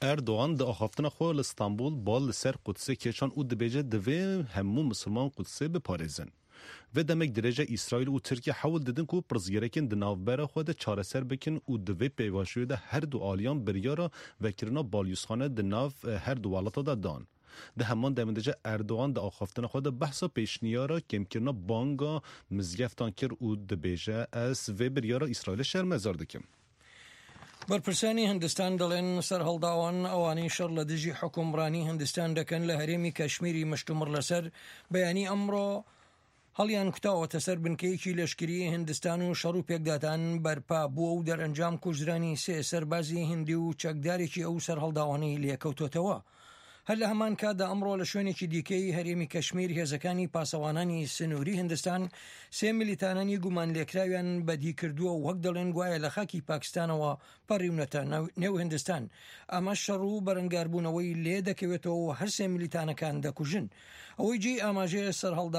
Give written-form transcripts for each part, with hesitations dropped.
اردوغان ده آخافتن خواه لستانبول بال لسر قدسه کشان او دبیجه دوی همو مسلمان قدسه بپارزن. و دمک درجه اسرائیل و ترکیه حاول دادن که پرزگرکن دناوبر خود چاره سر بکن و دوی پیواشوی ده هر دو آلیان بریارا وکرنا بالیوسخانه دناف هر دو والاتا دادان. ده همان دمندجه اردوغان ده آخافتن خود بحثا پیشنیارا کم کرنا بانگا مزگفتان کر و دبیجه از و بریارا اسرائیل شرمزار دکم. برپرسانی هندستان دلن سرهەڵداوان ئەوانەی شەڕ لە دژی حکومڕانی هندستان دەکەن لە هەرێمی کەشمیری مشتومڕ لەسەر بەیانی ئەمڕۆ هەڵیان کوتاوەتە سەر بنکەیەکی لەشکری هندستان و شەڕ و پێکداتان بەرپا بووە و دەرئەنجام کوژرانی سێ سەربازی هندی و چەکدارێکی ئەو سەرهەڵداوانەی لێکەوتۆتەوە. هەر لە هەمان کاتدا ئەمڕۆ لە شوێنێکی دیکەی هەرێمی کەشمیر هێزەکانی پاسەوانانی سنووری هندستان سێ میلیتانانی گومان لێکراویان بەدی کردووە و وەک دەڵێن گوایە لە خاکی پاکستانەوە پەڕیونەتە نێو هندستان. ئەمە شەڕ و بەرەنگاربوونەوەی لێ دەکەوێتەوە و هەر سێ میلیتانەکان دەکوژن. ئەوەی جێی ئاماژەیە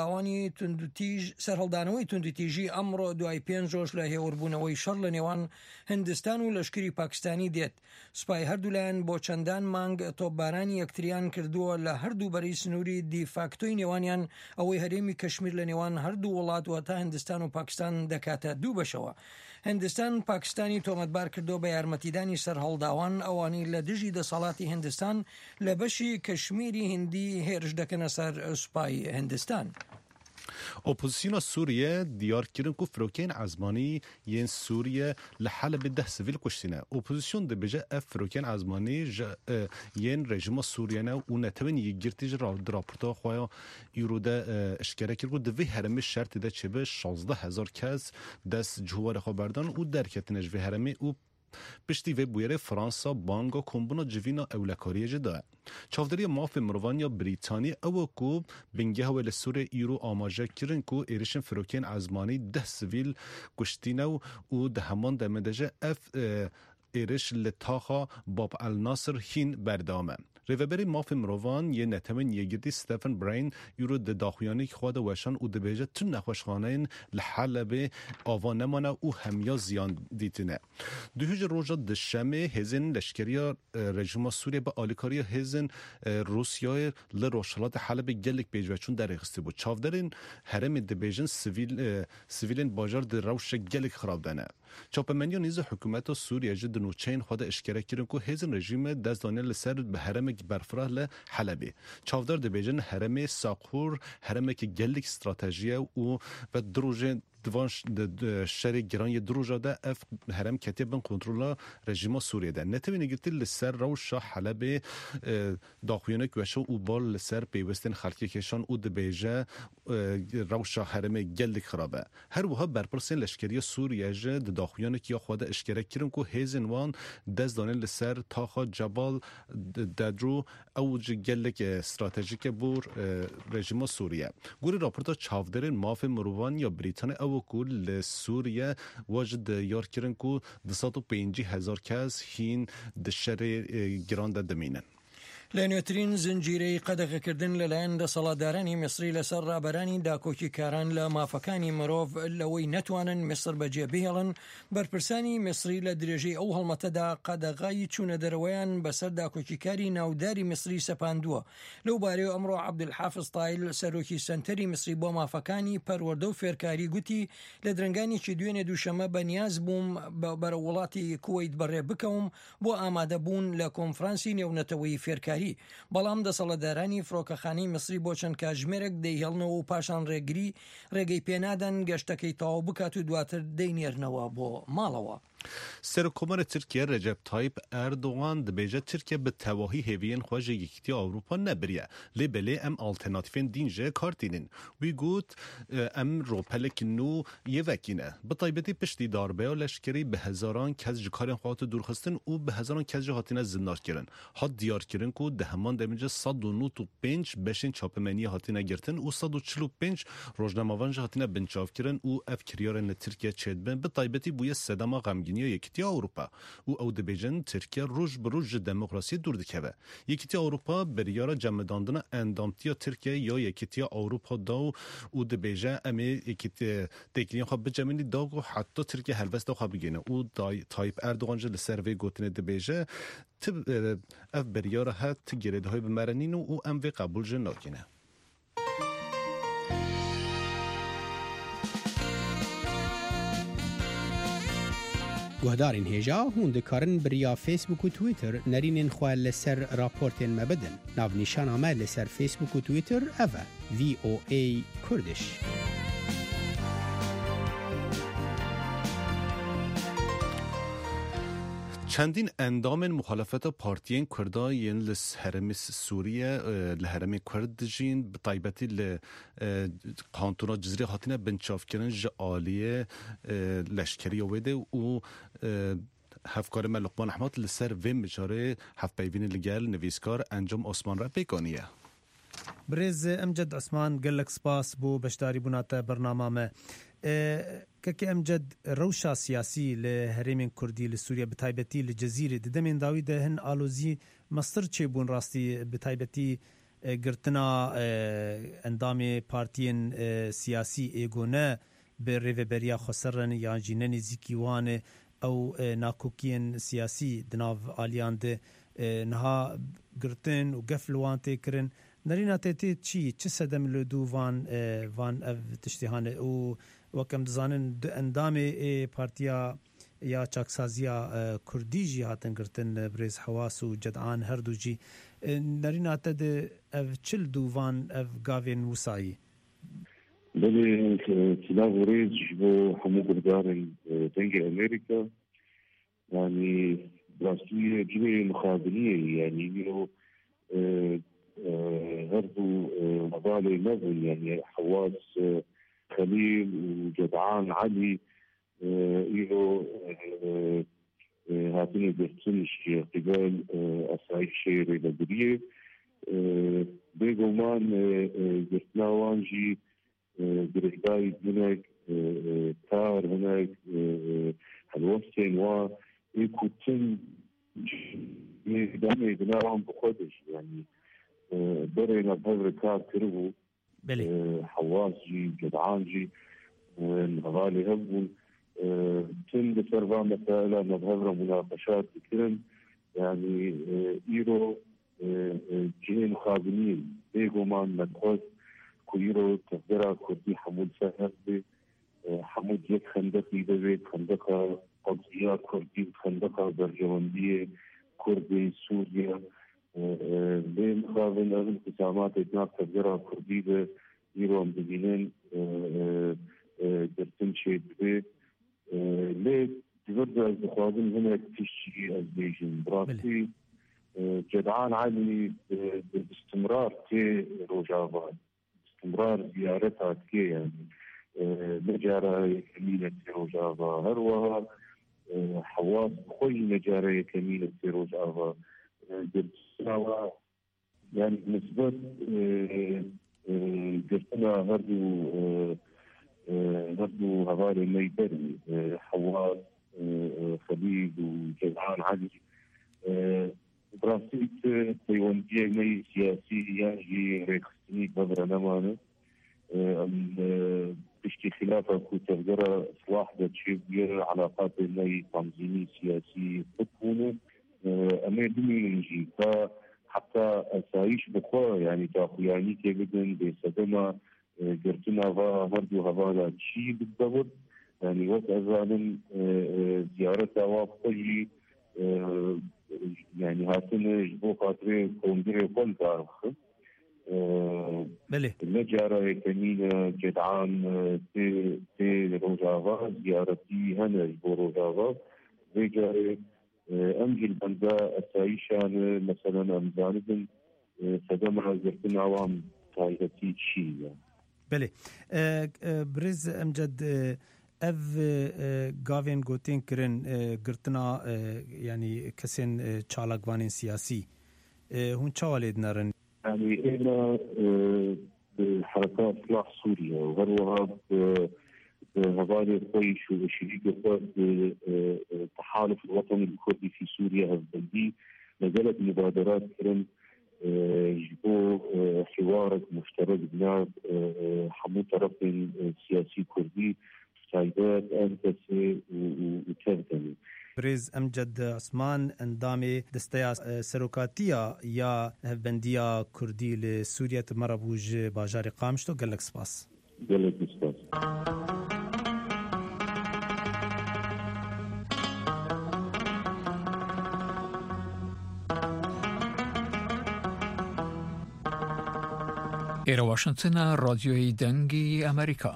سەرهەڵدانەوەی توندوتیژی ئەمڕۆ دوای 5 ڕۆژ لە هێوەربوونەوەی شەڕ لە نێوان هندستان و لەشکری پاکستانی دێت. سوپای هەردوولایەن بۆ چەندان مانگ تۆپبارانی یەکتریان کردووە لە هەردوو بەری سنووری دیفاکتۆی نێوانیان ئەوەی هەرێمی کەشمیر لە نێوان هەردوو وڵاتوە تا هندستان و پاکستان دەکاتە دوو بەشەوە. هندستان پاکستانی تۆمەتبار کردو بە یارمەتیدانی سەرهەڵداوان ئەوانی لە دژی دەسەڵاتی هندستان لە بەشی کەشمیری هندی هێرش دەکەنە سەر سوپای هندستان. اپوزیسیون سوریه دیار کردن که فروکین عزمانی ین سوریه لحلب ده سویل کشتینه. اپوزیسیون ده بجه اف فروکین عزمانی ین رژیم سوریه نه و نتوان یگرتیج را دراپورتا خوایا ایروده اشکره کرد و دوی هرمی شرط ده چه به 16,000 کس دست جوار خبردان و درکتنش به هرمی و پشتی و بویره فرانسا بانگا کمبونا جوینا اولکاریه جدا. چافداری ماف مروانیا بریتانی او کو بنگه و لسور ایرو آماجه کرن کو ایرشن فروکین عزمانی 10 سویل کشتینه و ده همان دمدجه اف ایرش لطاقا باب الناصر هین بردامه. ریوبری ماف مروان یه نتمن یگیدی ستفن براین یورو د داخویانی خود وشان او دبیجه تون نخوشخانه لحلب آوان نمانه او همیا زیان دیتنه. دوهج روژا دشمه هزین لشکریا رژیم سوریه با آلیکاری هزین روسیای لروشلات حلب گلک بیجوه چون در اخسته بود. چافدارین هرم دبیجن سویلین باجار در روش گلک خراب دانه. چاپمنیا نیز حکومت سوریه جد نوچین خود اشکره کردن که هزین رژیم دست دانه لسر به هرم برفراه لحلبی. چافدار دبیجن هرم ساقور هرم که گلک استراتژیه و دروژه دوانش شهر گران یه دروژه ده اف هرم کتیبن کنترل رژیم سوریه ده. نتوانی گفتی لسر روش حلب داخویانه کوشه و بال لسر پیوستن خلکی کشان و دبیجه روش هرم گلک خرابه. هر وها برپرسین لشکری سوریه جه داخویانه که خود اشکره کردن که هزینوان دست دانه لسر تاخا جبال دادرو اوج گلک استراتژیک بور رژیم سوریه. گوری راپورتا چافدرین ماف مروان یا بریتانیا او کل سوریه واجد یار کردن که 250,000 کس هین دشر گران دمینن. لە نوێترین زنجیرەی قەدەغەکردن لەلایەن دەسەڵاتدارانی میسری لەسەر ڕابەرانی داکۆکیکاران لە مافەکانی مرۆڤ لەوەی نەتوانن میسر بەجێ بهێڵن. بەرپرسانی میسری لە درێژەی ئەو هەڵمەتەدا قەدەغای چوونە دەرەوەیان بەسەر داکۆکیکاری ناوداری میسری سەپاندووە. لەو بارەیەوە ئەمڕۆ عەبدولحافز تایل سەرۆکی سەنتەری میسری بۆ مافەکانی پەروەردە و فێرکاری گوتی لە درنگانێکی دوێنێ دووشەمە بەنیاز بووم بەرە وڵاتی کوێیت بەڕێ بکەوم بۆ ئامادەبوون لە کۆنفرانسی نێونەتەوەی فێرکاری. بەڵام دەسەڵاتدارانی فڕۆکەخانەی میسری بۆ چەند کاتژمێرێک دەیهێڵنەوە و پاشان ڕێگەی پێنادەن گەشتەکەی تەواو بکات و دواتر دەینێرنەوە بۆ ماڵەوە. سرکومر ترکیه رجب طایب اردوغان دبیجه ترکیه به تواهی هیوین خواج یکتی آوروپا نبریه لبله ام آلترناتیفین دینجه کارتینن وی گوت ام روپلک نو یه وکینه به طایبتی پشتی داربه و لشکری به هزاران کس جکارین خواهات دورخستن و به هزاران کس جهاتین زندار کرن حد دیار کرن که ده همان دمیجه 195 بشین چاپمنی هاتین گرتن و 145 روزنامه‌وان جهاتین بنچاف کرن و اف کریارن ترکیه چید بن به طایبتی بوی صدما غمگین نافدینیا یکیتی اروپا و او دبیجن ترکیه روز بروز دموکراسی دور دکبه یکیتی اروپا بریارا جمعداندن اندامتیا ترکیه یا یکیتی اروپا داو و دبیجه امی یکیتی تکلیان خواب بجمعی داو حتی ترکیه هلوست داو خواب بگینه و تایپ اردوغان جل سروی گوتنه دبیجه تب اف بریارا هات گرده های بمرنین و ام وی قبول جن ناکینه گهدارین هیجا هون دکارن بریا فیسبوک و تویتر نرینین خواه لسر راپورتین مبدن ناو نیشان آمد لسر فیسبوک و تویتر اوه VOA کردش چندین اندام مخالفت پارتیین کردای ین لحرم سوریه لحرم کرد جین بطایبتی لقانتونا جزری هاتینه بنچاف کرن جعالیه لشکری ویده و هفکار ملقبان احمد لسر ویم بچاره هف بیوین لگل نویسکار انجام عثمان را بگانیه برز امجد عثمان قلق سپاس بو بشتاري بناتا برنامه ما كك امجد روشا سياسي لهريمين كردي لسوريا بتايبتي لجزيره ددمين داوي هن الوزي مصر تشيبون راستي بتايبتي قرتنا اندامي بارتين سياسي ايغونا بريفبريا خسرن يا جنن زيكيوان او ناكوكين سياسي دناف الياند نها قرتن وقفلوان تكرن نرينا تيتي چی سدم لدو وان اف تشتهانه و وكم دزانن اندامي بارتيا يا چاكسازيا كردي جي هاتن قرتن بريز حواس و جدعان هر دو جي نرينا تد اف چل دو وان اف غاوين وساي بلي تلاغ ريج بو حمو قردار تنجي امريكا يعني براسية جوية مخابرية يعني يو هردو مضالي نظري يعني حواس خليل وجدعان علي إيرو هاتني برسنش قبال أسعي شير لدريه بيقومان برسناوانجي برهداي هناك تار هناك هالوسين و يكوتن دامي بناوان بخودش يعني برينا بهذا كار كربو حواسجي جدعانجي الغالي هبون تم بسربا مسائل مظهر مناقشات بكرن يعني إيرو جهة مخابنين بيقو مان نتخوز كويرو تقدرها كردي حمود سهل حمود يك خندقي ببيت خندقها قضية كردي خندقها برجواندية كردي سوريا بمخابن أغل قسامات اتناق تقدرها كردي به إيرو مدينين درتن شيد به ليه تقدر از بخوادن هنا تشي از بيجن براسي جدعان علي باستمرار تي روجافا باستمرار زيارتها تي يعني نجارة كمينة تي روجافا هروها حواس خوي نجارة كمينة تي روجافا درتنا يعني بالنسبة درتنا هردو هغاري ميدري حواس خليل وجدعان علي براسيت تيوندية مي سياسي ياجي ريخستني بغرة نمانة بشتي خلافة كتغير إصلاح دا تشيب علاقات مي تنظيمي سياسي تكونه أما دمي نجي حتى أسايش بخوا يعني تاخياني كي بدن بسدما قرتنا هردو هذا شيء بالضبط يعني وقت أذان زيارتها وافقي يعني هاتنا جبو خاطري كوندري كل تعرف النجارة كمينة جدعان تي روجافا زيارتي هنا جبو روجافا رجاري أمجل بندا أسايشان مثلا أمزاندن فدمها زرتنا عوام تايلتي شيء يعني بله برز امجد اف گاوین گوتین کرن گرتنا يعني كسن چالاقوانين سياسي هون چوالد نرن يعني إحنا بحركات إصلاح سوريا وغيرها هذا خويش وشريك خود التحالف الوطني الكردي في سوريا هالبلدي نزلت مبادرات كرم جبو حوار مشترك بين حمو طرفين سياسي كردي سايدات أنتسي وتردني برز امجد عثمان اندامي دستيا سروكاتيا يا هفبنديا كردي لسوريا مربوج باجار قامشتو قال لك سباس قال لك سباس. إلى واشنطن راديوی دنگی امریکا.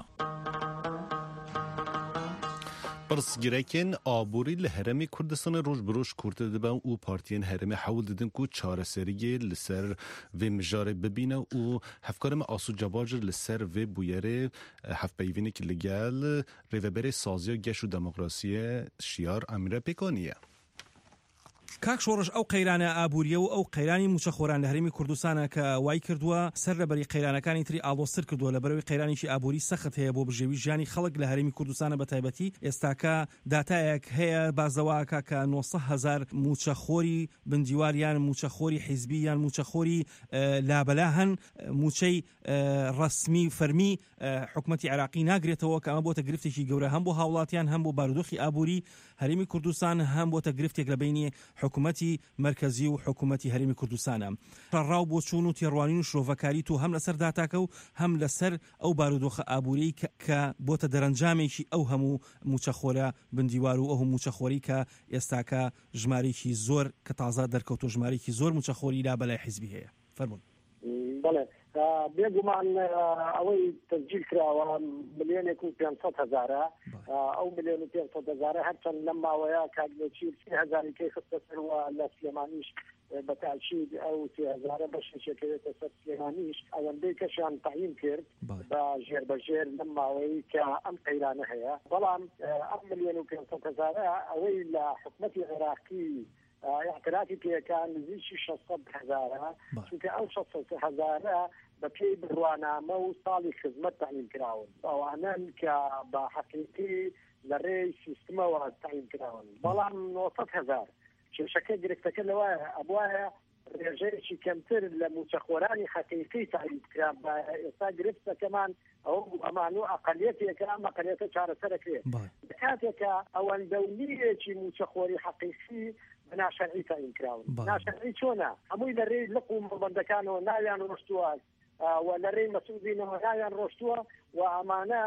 پرسگیرکن آبوری لهرمی کردستان روش بروش کرده دبن و پارتین هرمی حول دادن که چهار سریه لسر و مجاره ببینه و هفکارم آسو جباجر لسر و بویره هف بیوینه که لگل ریوبر سازی و گش و دموکراسی شیار امیره پیکانیه. کاک شۆڕش ئەو قەیرانە ئابووریە و ئەو قەیرانی موچەخۆران لە هەرێمی کوردستانە کە وای کردووە سەر لەبەری قەیرانەکانی تری ئاڵۆستر کردووە لەبەرەوەی قەیرانێکی ئابووری سەخت هەیە بۆ بژێوی ژیانی خەڵک لە هەرێمی کوردستانە بە تایبەتی ئێستاکە داتایەک هەیە بازەواکە کە 900,000 موچەخۆری بندیواریان موچەخۆری حیزبی یان موچەخۆری لابەلا هەن موچەی ڕەسمی فەرمی حکومەتی عێراقی ناگرێتەوە کە ئەمە بۆتە گرفتێکی گەورە هەم بۆ هاوڵاتیان هەم بۆ بارودۆخی ئابووری هەرێمی کوردستان هەم بۆتە گرفتێک لە بینی حکومەتی مرکزی و حکومەتی هەرێمی کوردستانە ڕاو بۆ چوون و تێڕوانین و شرۆڤەکاری تو هەم لەسەر داتاکە و هەم لەسەر ئەو بارودۆخە ئابووری کە بۆتە دەرەنجامێکی ئەو هەموو موچەخۆرە بندیوار و ئەو موچەخۆری کە ئێستاکە ژمارەیەکی زۆر کە تازە دەرکەوتۆ ژمارەیەکی زۆر موچەخۆری لا بەلای حیزبی هەیە. فەرموون. بەڵێ بێگومان ئەوەی تسجیل کراوە 1,500,000 ئەو 1,500,000 هەرچەند لەم ماوەیە کاگنێکی 30,000 کەی خستە سەرەوە لە سلێمانیش بەتاکید ئەو 30,000 بەشێکەوێتە سەر سلێمانیش ئەوەندەی کەشیان تعیین کرد بە ژێربەژێر لەم ماوەی کە ئەم قەیرانە هەیە بەڵام ئەم 1,500,000 ئەوەی لە حکومەتی عێراقی اعترافی پێکان نزیکی 600,000 چونکە ئەو 600,000 بە پێی بڕوانامە و ساڵی خزمەت تعیین کراون ئەوانن کە بە حەقیقی لە ڕێی سیستمەوە تعیین کراون بەڵام 900,000 کێشەکە گرفتەکە لەوایە ئەبوایە ڕێژەیەکی کەمتر لە موچەخۆرانی حەقیقی تعیین کرا بە ئێستا گرفتەکەمان ئەو ئەمان و ئەقەلیەتێکە ئەم ئەقەلیەتە چارەسەرەکرێت کاتێکە ئەوەندەولێکی موچەخۆری حەقیقی ناشرعی تعیین کراون ناشرعی چۆنە هەمووی لە ڕێی لق و مەبەندەکانەوە ناویان ڕۆشتووە و لە ڕێی مەسئولینەوە ناویان ڕۆشتووە و ئەمانە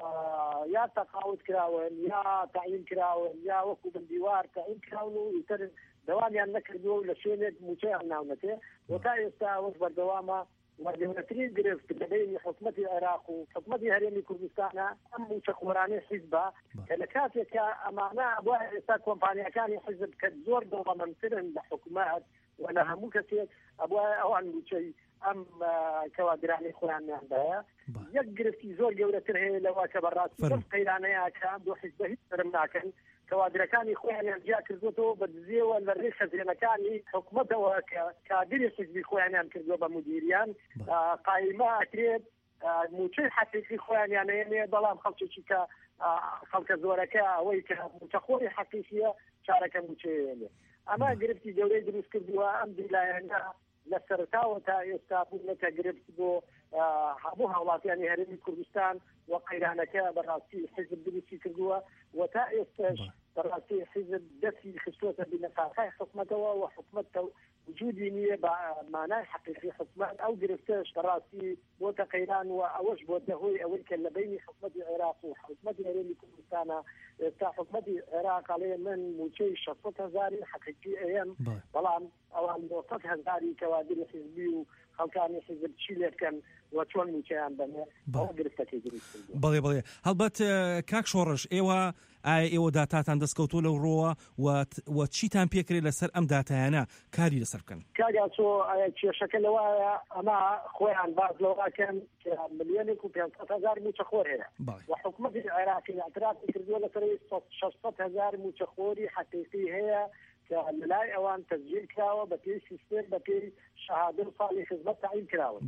یا تەقاوت کراون یا تعیین کراون یا وەکو بندیوار تعیین کراون و ئیتر دەوامیان نەکردووە و لە شوێنێک موچەیان ناونەتێ و تا ئێستا ئەوەش بەردەوامە وەرگەورەترین گرفت لە بینی حکومەتی عێراق و حکومەتی هەرێمی کوردستانە ئەم موچەخۆرانەی حیزبە کە لە کاتێکە ئەمانە بۆ ئێستا کۆمپانیەکانی حیزب کە زۆر دەوڵەمەندترن لە حکومەت و لە هەموو کەسێک ئەبوایە ئەوان موچەی ئەم کەوادرانی خۆیانیان دایە یەک گرفتی زۆر گەورەتر هەیە لەوە کە بەڕاستی ئەم قەیرانەیەکە بۆ حیزبە هیچ شەرم ناکەن کەوادرەکانی خۆیانیان جیا کردوەوە بە دزیەوە لە ڕێی خەزێنەکانی حکومەتەوە کە کادری حیزبی خۆیانیان کردووە بە مدیریان قایمە ئەکرێت موچەی حەقیقی خۆیانیان هەیە بەڵام خەڵکێکی کە خەڵکە زۆرەکە ئەوەی کە موچەخۆری حەقیقیە چارەکە موچەیە ئەمە گرفتی گەورەی دروست کردووە ئەم دیلایەنە لە سەرتاوە تا ئێستا بوونەکە گرفت بۆ هەموو هاوڵاتیانی هەرێمی کوردستان و قەیرانەکە بەڕاستی حیزب دروستی کردووە و تا ئێستاش بەڕاستی حیزب دەستی خستووەتە بنەساقای حکومەتەوە و حکومەت وجودی نییە بە مانای حقیقی حکومەت ئەو گرفتەش بەڕاستی بۆتە قەیران و ئەوەش بۆتە هۆی ئەوەی کە لە بینی حکومەتی عێراق و حکومەتی هەرێمی کوردستانە ئێستا حکومەتی عێراق ئەڵێ من موچەی 600,000 حقیقی ئەیەم بەڵام ئەوان 900,000 کەوادری حیزبی و خەڵکانی حیزب چی لێ بکەن و چۆن موچەیان بنێ ئەوە گرفتەکەی دروست کردووە. بەڵێ هەڵبەت کاک شۆڕش ئێوە داتاتان دەستکەوتۆ لەو ڕۆوە و چیتان پێکرێت لەسەر ئەم داتایانە کاری لەسەر بکەن کاریا چۆ کێشەکە لەوایە ئەمە خۆیان باز لەوواکەن کە 1,500,000 موچەخۆر هەیە و حکومەتی عێراقی اعترافی کردووە لەسەر 600,000 موچەخۆری حەقیقی هەیە کە لەلای ئەوان تسجیل کراوە بە پێی سیستم بە پێی شەهادە و ساڵی خزمەت تعیین کراون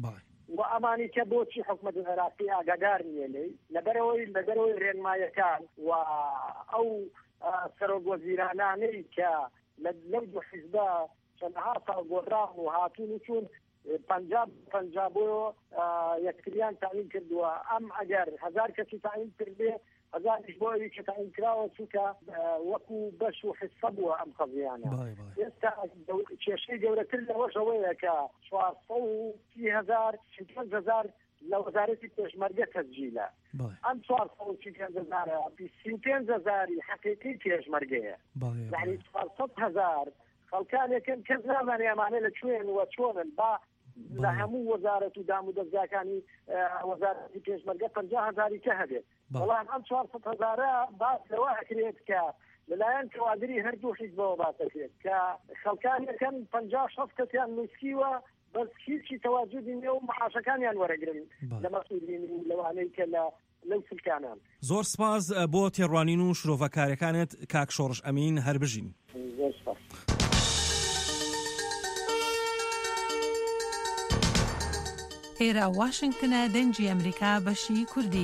وأماني كبوتشي حكومة العراقية قدارني لي لبروي رين ما يكان أو سرق وزيراناني لو حزبا شنعاصا قرام وهاتون چون پنجابو یکتریان تعیین کردووە ئەم ئەگەر 1000 کەسی تعیین کردێ 1000 بۆ ئەوی کە تعیین کراوە چونکە وەکو بەش و حسە بووە ئەم قەزیانە ئێستا کێشەی گەورەتر لەوەشەوەیە کە 430,000 لە وەزارەتی پێشمەرگە تەسجیلە ئەم 430,000 25,000 حەقیقی پێشمەرگەیە یعنی 400,000 خەڵکانێکن کەس نامانێ ئەمانە لە کوێن وە چۆنن با لە هەموو وەزارەت و دام و دەستگاکانی وەزارەتی پێشمەرگە 50,000 کە هەبێت بەڵام ئەم 400,000 باس لەوە ئەکرێت کە لەلایەن کەوادری هەردوو حیزبەوە باسەکرێت کە خەڵکانێکن 50-60 کەسیان نووسکیوە بەس هیچی تەواجودی نیە و معاشەکانیان وەرەگرن لە مەسئولین و لەوانەی کە لەو سلکانان. زۆر سپاس بۆ تێڕوانین و شرۆڤەکارەکانت کاک شۆڕش ئەمین هەر بژین. زۆر سپاس. ئێرە واشنگتنە دەنگی ئەمریکا بەشی کوردی.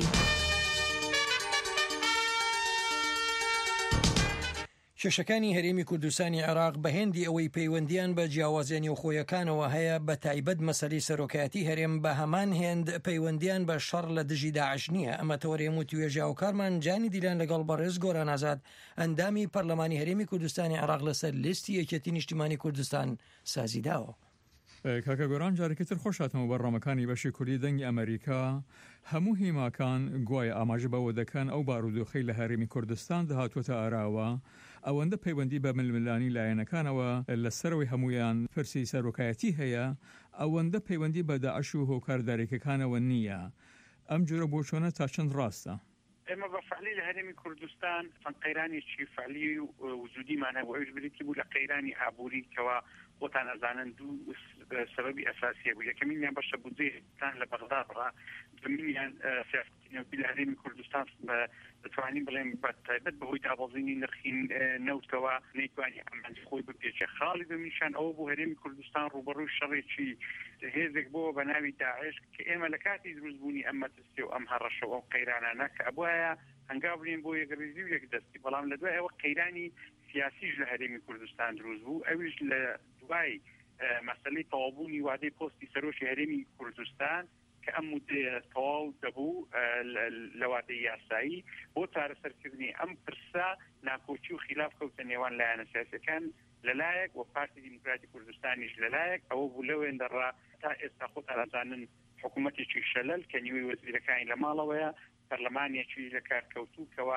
کێشەکانی هەرێمی کوردستانی عێراق بە هێندی ئەوەی پەیوەندیان بە جیاوازیانی و خۆیەکانەوە هەیە بە تایبەت مەسەلەی سەرۆکایەتی هەرێم بە هەمان هێند پەیوەندیان بە شەڕ لە دژی داعش نییە. ئەمە تەوەرێم و توێژا و کارمان جانی دیلان لەگەڵ بەڕێز گۆران ئازاد ئەندامی پەرلەمانی هەرێمی کوردستانی عێراق لەسەر لیستی یەکێتی نیشتیمانی کوردستان سازیداوە. کاکە گۆران جارێکتر خۆشاتمەوە بەڕامەکانی بەشی کوردی دەنگی ئەمریکا هەموو هێماکان گوایە ئاماژە بەوە دەکەن ئەو بارودۆخەی لە هەرێمی کوردستان دەهاتوۆتە ئاراوە ئەوەندە پەیوەندی بە ململانی لایەنەکانەوە لەسەرەوەی هەمویان پرسی سەرۆکایەتی هەیە ئەوەندە پەیوەندی بە داعش و هۆکاردارێکەکانەوە نییە. ئەم جۆرە بۆچۆنە تا چەند ڕاستە؟ ئێمە بە فعلی لە هەرێمی کوردستان قەیرانێکی فعلی و وجودیمان هەبوو ئەوش بریتی بوو لە قەیرانی ئابووری کەوا خۆتان ئەزانن دوو سەبەبی ئەساسیە بوو. یەکەمینیان بەشە بودجێتان لە بەغداد ڕا، دومینیان سیاسەتی لە هەرێمی کوردستان دەتوانین بڵێن بە تایبەت بەهۆی دابەزینی نرخی نەوتەوە نەیتوانی ئەمانجی خۆی بپێچێ. خاڵی دومیشان ئەوە بوو هەرێمی کوردستان ڕوبەڕووی شەڕێکی هێزێک بۆ بە ناوی داعش کە ئێمە لە کاتی دروستبوونی ئەم مەترسی و ئەم هەڕەشە و ئەم قەیرانانە کە ئەبوایە هەنگاو بڵێن بۆ یەکڕێزی و یەکدەستی، بەڵام لە دوای ئەوە قەیرانی سیاسیش لە هەرێمی کوردستان دروست بوو. ئەویش لە دوای مەسەلەی تەواوبوونی وادەی پۆستی سەرۆکی هەرێمی کوردستان کە ئەم مودەیە تەواو دەبوو لە وادەی یاسایی بۆ چارەسەرکردنی ئەم پرسە ناکۆچی و خلاف کەوتە نێوان لایەنە سیاسیەکان لەلایەک و پارتی دیموکراتی کوردستانیش لەلایەک. ئەوە بوو لەوێن دەڕا تا ئێستا خۆتان ئەزانن حکوومەتێکی شەلەل کە نیوەی وەزیرەکانی لە ماڵەوەیە، پەرلەمانێکی لە کارکەوتوو کەوا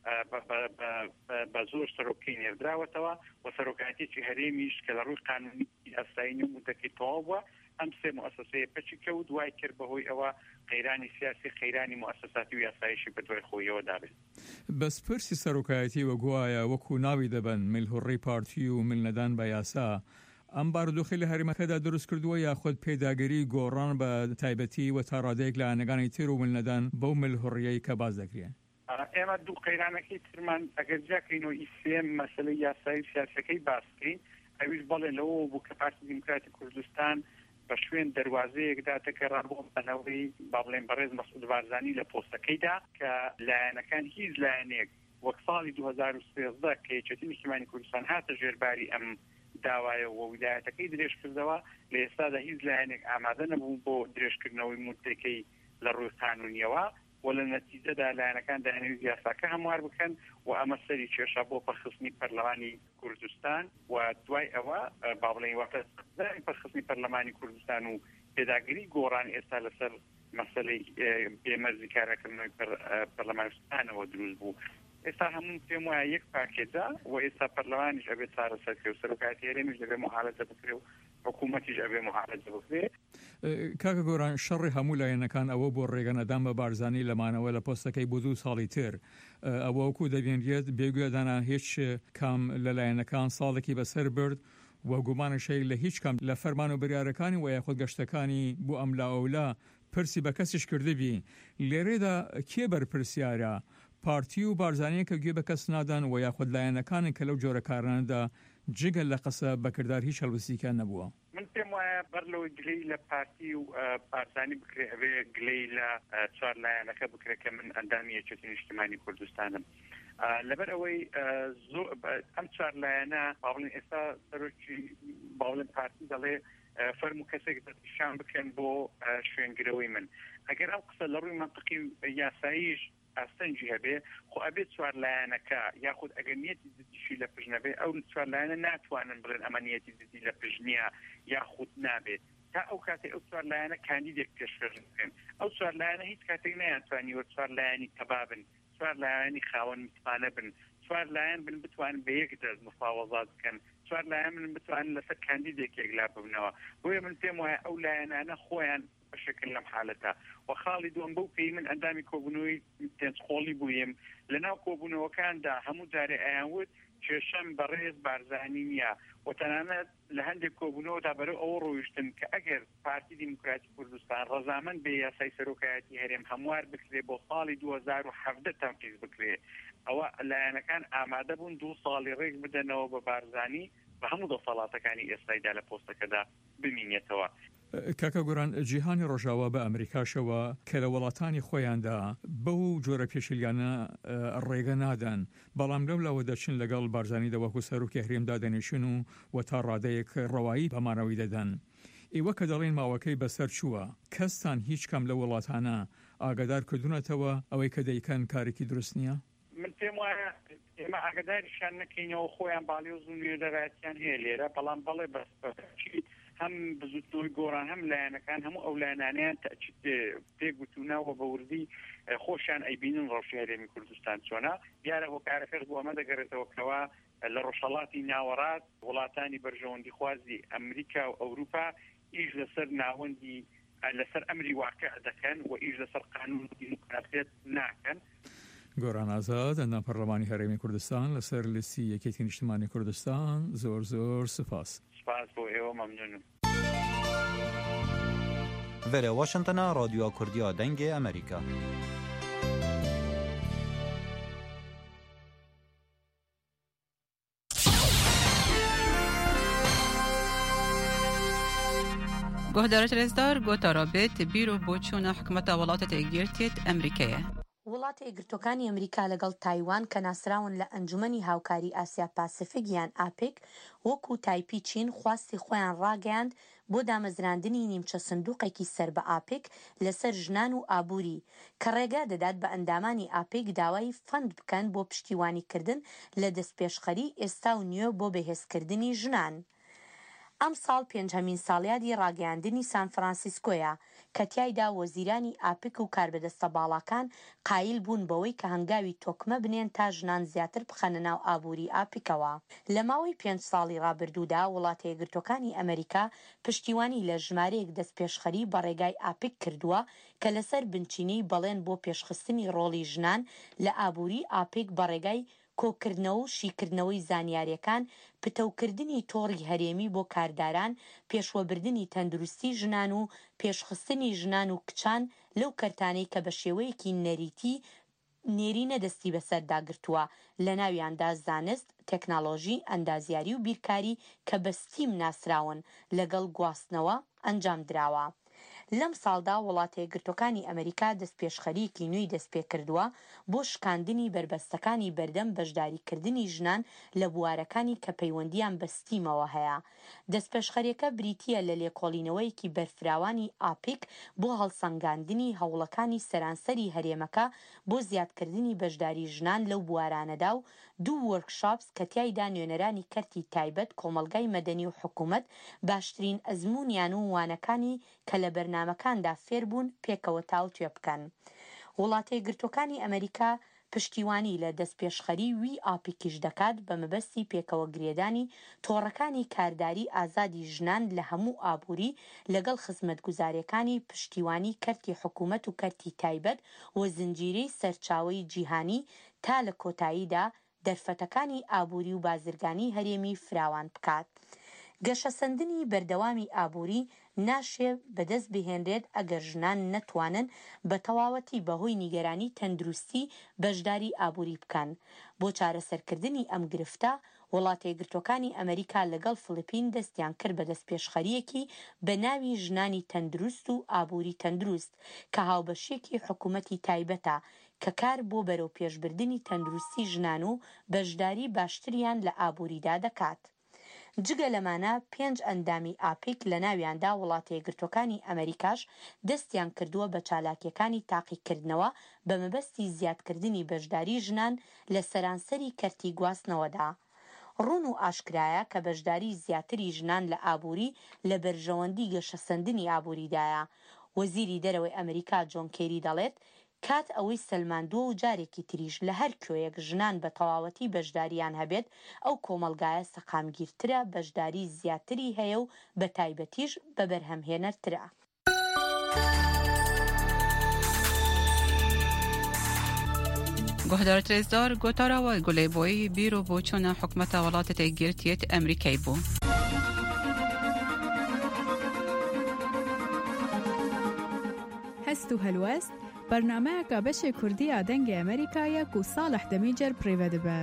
بە زۆر سەرۆکەی نێردراوەتەوە و سەرۆکایەتێکی هەرێمیش کە لە ڕووی قانونی ئەستاینی و مودەکەی تەواو بووە. ئەم سێ مؤسسەیە پەچی کەوت دوای کرد بەهۆی ئەوە قەیرانی سیاسی خەیرانی مؤسساتی و یاساییشی بە دوای خۆیەوە دابێت. بەس پرسی سەرۆکایەتی وەگوایە وەکو ناوی دەبن ملهوڕی پارتی و ملنەدان بە یاسا ئەم بارودۆخی لە هەرێمەکەدا دروست کردووە یاخود پێداگەری گۆڕان بە تایبەتی و تا ڕادەیەک لە ئاەکانی تر و ملنەدان بەو ملهوڕیەی کە باز دەکرێن؟ ئێمە دوو قەیرانەکەی ترمان ئەگەر جاکەینەوە ئیسێم مەسەلەی یاسایی سیاسەکەی باسکەین ئەویش بەڵێ لەوە بوو کە پارتی دیموکراتی کوردستان بە شوێن دەواازەیەکدا تەکەڕبوو بەنەوەی با بڵێن بەڕێز مەسعود بارزانی لە پۆستەکەیدا کە لایەنەکان هیچ لایەنێک وەک ساڵی 2013 کە یەکێتی نیشتیمانی کوردستان هاتە ژێرباری ئەم داوایە و ویلایەتەکەی درێژ کردەوە لە ئێستادا هیچ لایەنێک ئامادە نەبوو بۆ درێژکردنەوەی مودەکەی لە ڕووی قانونیەوە و لە نەتیجەدا لایەنەکان داهێنەری یاساکە هەموار بکەن و ئەمە سەری کێشە بۆ پەرخستنی پەرلەمانی کوردستان و دوای ئەوە با بڵێن واتە پەرخستنی پەرلەمانی کوردستان و پێداگیری گۆڕان ئێستا لەسەر مەسەلەی بێمەرزی کارەکردنەوەی پەرلەمانستانەوە دروست بوو. ئێستا هەموو پێم وایە یەک پاکێجا و ئێستا پەرلەمانیش ئەبێت چارەسەرکرێ و سەرۆکایەتی هەرێمیش دەبێت مهاڵەتە بکرێ و حکوومەتیش ئەبێ مهاڵەتە بکرێ. کاکە گۆران شەڕی هەموو لایەنەکان ئەوە بۆ ڕێگەنەدان بە بارزانی لەمانەوە لە پۆستەکەی بۆ 2 ساڵی تر ئەوە وەکو دەبێنرێت بێگوێدانا هیچ کام لە لایەنەکان ساڵێکی بەسەر برد و گومانشەی لە هیچ کام لە فەرمان و بریارەکانی و یاخود گەشتەکانی بۆ ئەملا ئەولا پرسی بە کەسیش کردبی لێرێدا کێ بەرپرسیارە؟ پارتی و بارزانەیە کە گوێ بە کەس نادان و یاخود لایەنەکانی کە لەو جۆرە کارانەدا جگەل لە قسە بەکردار هیچ هەڵوەستیکان نەبووە. من پێم وایە بەر لەوەی گلەی لە پارتی و بارزانی بکرێ ئەوێ گلەی لە چوار لایەنەکە بکرێت کە من ئەندامی یەکێتی نیشتیمانی کوردستانم. لەبەر ئەوەی ئەم چوار لایەنە باڵین ئێستا سەرۆکی باڵین پارتی دەڵێ فەرمو کەسێک دەستنیشان بکەن بۆ شوێنگرەوەی من. ئەگەر ئەو قسە لە ڕووی منطقی یاساییش ئاستەنجی هەبێ خۆ ئەبێ چوار لایەنەکە یاخود ئەگەر نیەتی دزیشی لە پژنەبێ ئەو چوار لایەنە ناتوانن بڵێن ئەمە نیەتی دزی لە پژنیە یاخود نابێت تا ئەو کاتێ ئەو چوار لایەنە کاندیدێک پێشکەش بکەن. ئەو چوار لایەنە هیچ کاتێک نەیانتوانیوە چوار لایەنی تەبابن، چوار لایەنی خاوەن متمانە بن، چوار لایەن بن بتوانن بە یەک دەست مفاوەزات بکەن، چوار لایەن من بتوانن لەسەر کاندیدێکێک لا ببنەوە. بۆیە من پێم وایە ئەو لایەنانە خۆیان بەشکل لەم حالەتە و خاڵی دووەم بەو پێی من ئەندامی کۆبوونەوەی تێنچخۆڵی بوویم لەناو کۆبوونەوەکاندا هەموو جارێ ئەیانوت کێشەم بەڕێز بارزانی نییە و تەنانەت لە هەندێک کۆبوونەوەدا بەرەو ئەوە ڕۆیشتن کە ئەگەر پارتی دیموکراتی کوردستان ڕەزامەند بێ یاسای سەرۆکایەتی هەرێم هەموار بکرێ بۆ ساڵی 2017 تەنفیز بکرێ ئەوە لایەنەکان ئامادە بوون 2 ساڵی ڕێک بدەنەوە بە بارزانی بە هەموو دەسەڵاتەکانی ئێستایدا لە پۆستەکەدا بمینێتەوە. کاکە گۆران جیهانی ڕۆژاوا بە ئەمریکاشەوە کە لە وڵاتانی خۆیاندا بەو جۆرە پێشیلیانە ڕێگە نادەن بەڵام لەولاوە دەچن لەگەڵ بارزانی دەوەکو سەرۆکی هەرێمدا دەنیشن و تا ڕادەیەک ڕەوایی پەمانەوەی دەدەن. ئێوە کە دەڵێن ماوەکەی بەسەر چووە کەستان هیچ کەم لە وڵاتانە ئاگادار کردوونەتەوە ئەوەی کە دەیکەن کارێکی دروست نییە؟ من پێم وایە ئێمە ئاگاداریشان نەکەینەوە خۆیان باڵێ و زوونێ دەڕاتیان هەیە لێرە بەڵام بەڵێ بەسچیت هەم بزوتنەوەی گۆڕان هەم لایەنەکان هەموو ئەو لایەنانیان تەچیت پێگوتوناوە بە وردی خۆشیان ئەیبینن ڕەوشی هەرێمی کوردستان چۆنە دیارە بۆ کارەکەش بۆ ئەمە دەگەڕێتەوە کەوا لە ڕۆژهەڵاتی ناوەڕاست وڵاتانی بەرژەوەندی خوازی ئەمریکا و ئەوروپا ئیش لەسەر ناوەندی لەسەر ئەمری واقع دەکەن و ئیش لەسەر قانون دیموکراسیەت ناکەن. گۆران ئازاد ئەندام پەرلەمانی هەرێمی کوردستان لەسەر لیستی یەکێتی نیشتیمانی کوردستان زۆر زۆر سپاس. سپاس بۆ ئێوە مەمنونم. ڤێرە واشنگتنە رادیۆ کوردیا دەنگێ ئەمریکا. گهدارت رزدار گوتا رابط بیرو بۆچوونە حکومەتە وڵاتە تێگیرتێت ئەمریکایە. وڵاتی یەکگرتوەکانی ئەمریکا لەگەڵ تایوان کە ناسراون لە ئەنجومەنی هاوکاری ئاسیا پاسیفیک یان ئاپێک وەکو تایپی چین خواستی خۆیان ڕاگەیاند بۆ دامەزراندنی نیمچە سندوقێکی سەر بە ئاپێک لەسەر ژنان و ئابووری کە ڕێگا دەدات بە ئەندامانی ئاپێک داوای فەند بکەن بۆ پشتیوانیکردن لە دەستپێشخەری ئێستا و نیوە بۆ بەهێزکردنی ژنان. ئەم ساڵ 5هەمین ساڵیادی ڕاگەیاندنی سان فرانسیسکۆیە کە تیایدا وەزیرانی ئاپک و کاربەدەستە باڵاکان قایل بوون بەوەی کە هەنگاوی تۆکمە بنێن تا ژنان زیاتر بخەنە ناو ئابووری ئاپکەوە. لە ماوەی 5 ساڵی ڕابردوودا وڵاتە یەکگرتوەکانی ئەمریکا پشتیوانی لە ژمارەیەک دەستپێشخەری بە ڕێگای ئاپک کردووە کە لەسەر بنچینەی بەڵێن بۆ پێشخستنی ڕۆڵی ژنان لە ئابووری ئاپک بە ڕێگای کۆکردنەوە و شیکردنەوەی زانیاریەکان پتەوکردنی تۆڕی هەرێمی بۆ کارداران پێشوەبردننی تەندروستی ژنان و پێشخستنی ژنان و کچان لەو کەرتانەی کە بە شێوەیەکی نەریتی نێرینە دەستی بەسەرداگرتووە لە ناویاندا زانست تەکناڵۆژی ئەندازیاری و بیرکاری کە بە ستیم ناسراون لەگەڵ گواستنەوە ئەنجام دراوە. لەم ساڵدا وڵاتە یەکگرتوەکانی ئەمریکا دەستپێشخەریەکی نوێی دەستپێ کردووە بۆ شکاندنی بربەستەکانی بەردەم بەشداریکردنی ژنان لە بوارەکانی کە پەیوەندیان بە ستیمەوە هەیە. دەستپێشخەریەکە بریتیە لە لێکۆڵینەوەیەکی بەرفراوانی ئاپک بۆ هەڵسەنگاندنی هەوڵەکانی سەرانسەری هەرێمەکە بۆ زیادکردنی بەشداری ژنان لەو بوارانەدا و 2 وەرکشاپس کە تیایدا نوێنەرانی کەرتی تایبەت کۆمەلگای مەدەنی و حکوومەت باشترین ئەزموونیان و وانەکانی کە لە بەرنامەکاندا فێربوون پێکەوە تاو توێ بکەن. وڵاتە یەکگرتوەکانی ئەمریکا پشتیوانی لە دەستپێشخەری وی ئاپیکیش دەکات بە مەبەستی پێکەوە گرێدانی تۆڕەکانی کارداری ئازادی ژنان لە هەموو ئابووری لەگەڵ خزمەتگوزاریەکانی پشتیوانی کەرتی حکوومەت و کەرتی تایبەت و زنجیرەی سەرچاوەی جیهانی تا لە کۆتاییدا دەرفەتەکانی ئابووری و بازرگانی هەرێمی فراوان بکات. گەشەسەندنی بەردەوامی ئابووری ناشێ بەدەست بهێنرێت ئەگەر ژنان نەتوانن بە تەواوەتی بەهۆی نیگەرانی تەندروستی بەشداری ئابووری بکەن. بۆ چارەسەرکردنی ئەم گرفتە وڵاتە یەکگرتووەکانی ئەمریکا لەگەڵ فلیپین دەستیان کرد بە دەستپێشخەریەکی بە ناوی ژنانی تەندروست و ئابووری تەندروست کە هاوبەشێکی حکوومەتی تایبەتە کە کار بۆ بەرەو پێشبردننی تەندروستی ژنان و بەشداری باشتریان لە ئابووریدا دەکات. جگە لەمانە 5 ئەندامی ئاپیک لە ناویاندا وڵاتە یەکگرتووەکانی ئەمریکاش دەستیان کردووە بە چالاکیەکانی تاقیکردنەوە بە مەبەستی زیادکردنی بەشداری ژنان لە سەرانسەری کەرتی گواستنەوەدا. ڕوون و ئاشکرایە کە بەشداری زیاتری ژنان لە ئابووری لە بەرژەوەندی گەشەسەندنی ئابووریدایە. وەزیری دەرەوەی ئەمریکا جۆن کێری دەڵێت کات ئەوەی سەلماندووە و جارێکی تریش لە هەر کوێیەک ژنان بە تەواوەتی بەشداریان هەبێت ئەو کۆمەلگایە سەقامگیرترە بەشداری زیاتری هەیە و بە تایبەتیش بە بەرهەمهێنەرترە. گۆهدارت رێزدار گۆتاراوە گولەیبۆیی بیر و بۆچوونە حکومەتە وڵاتە تێگیرتیەت ئەمریکای بوو. هەست و هەلوەست بەرنامەیەکە بەشێ کوردیە دەنگی ئەمریکایەک و ساڵح دەمیجەر پڕێوە دەبە.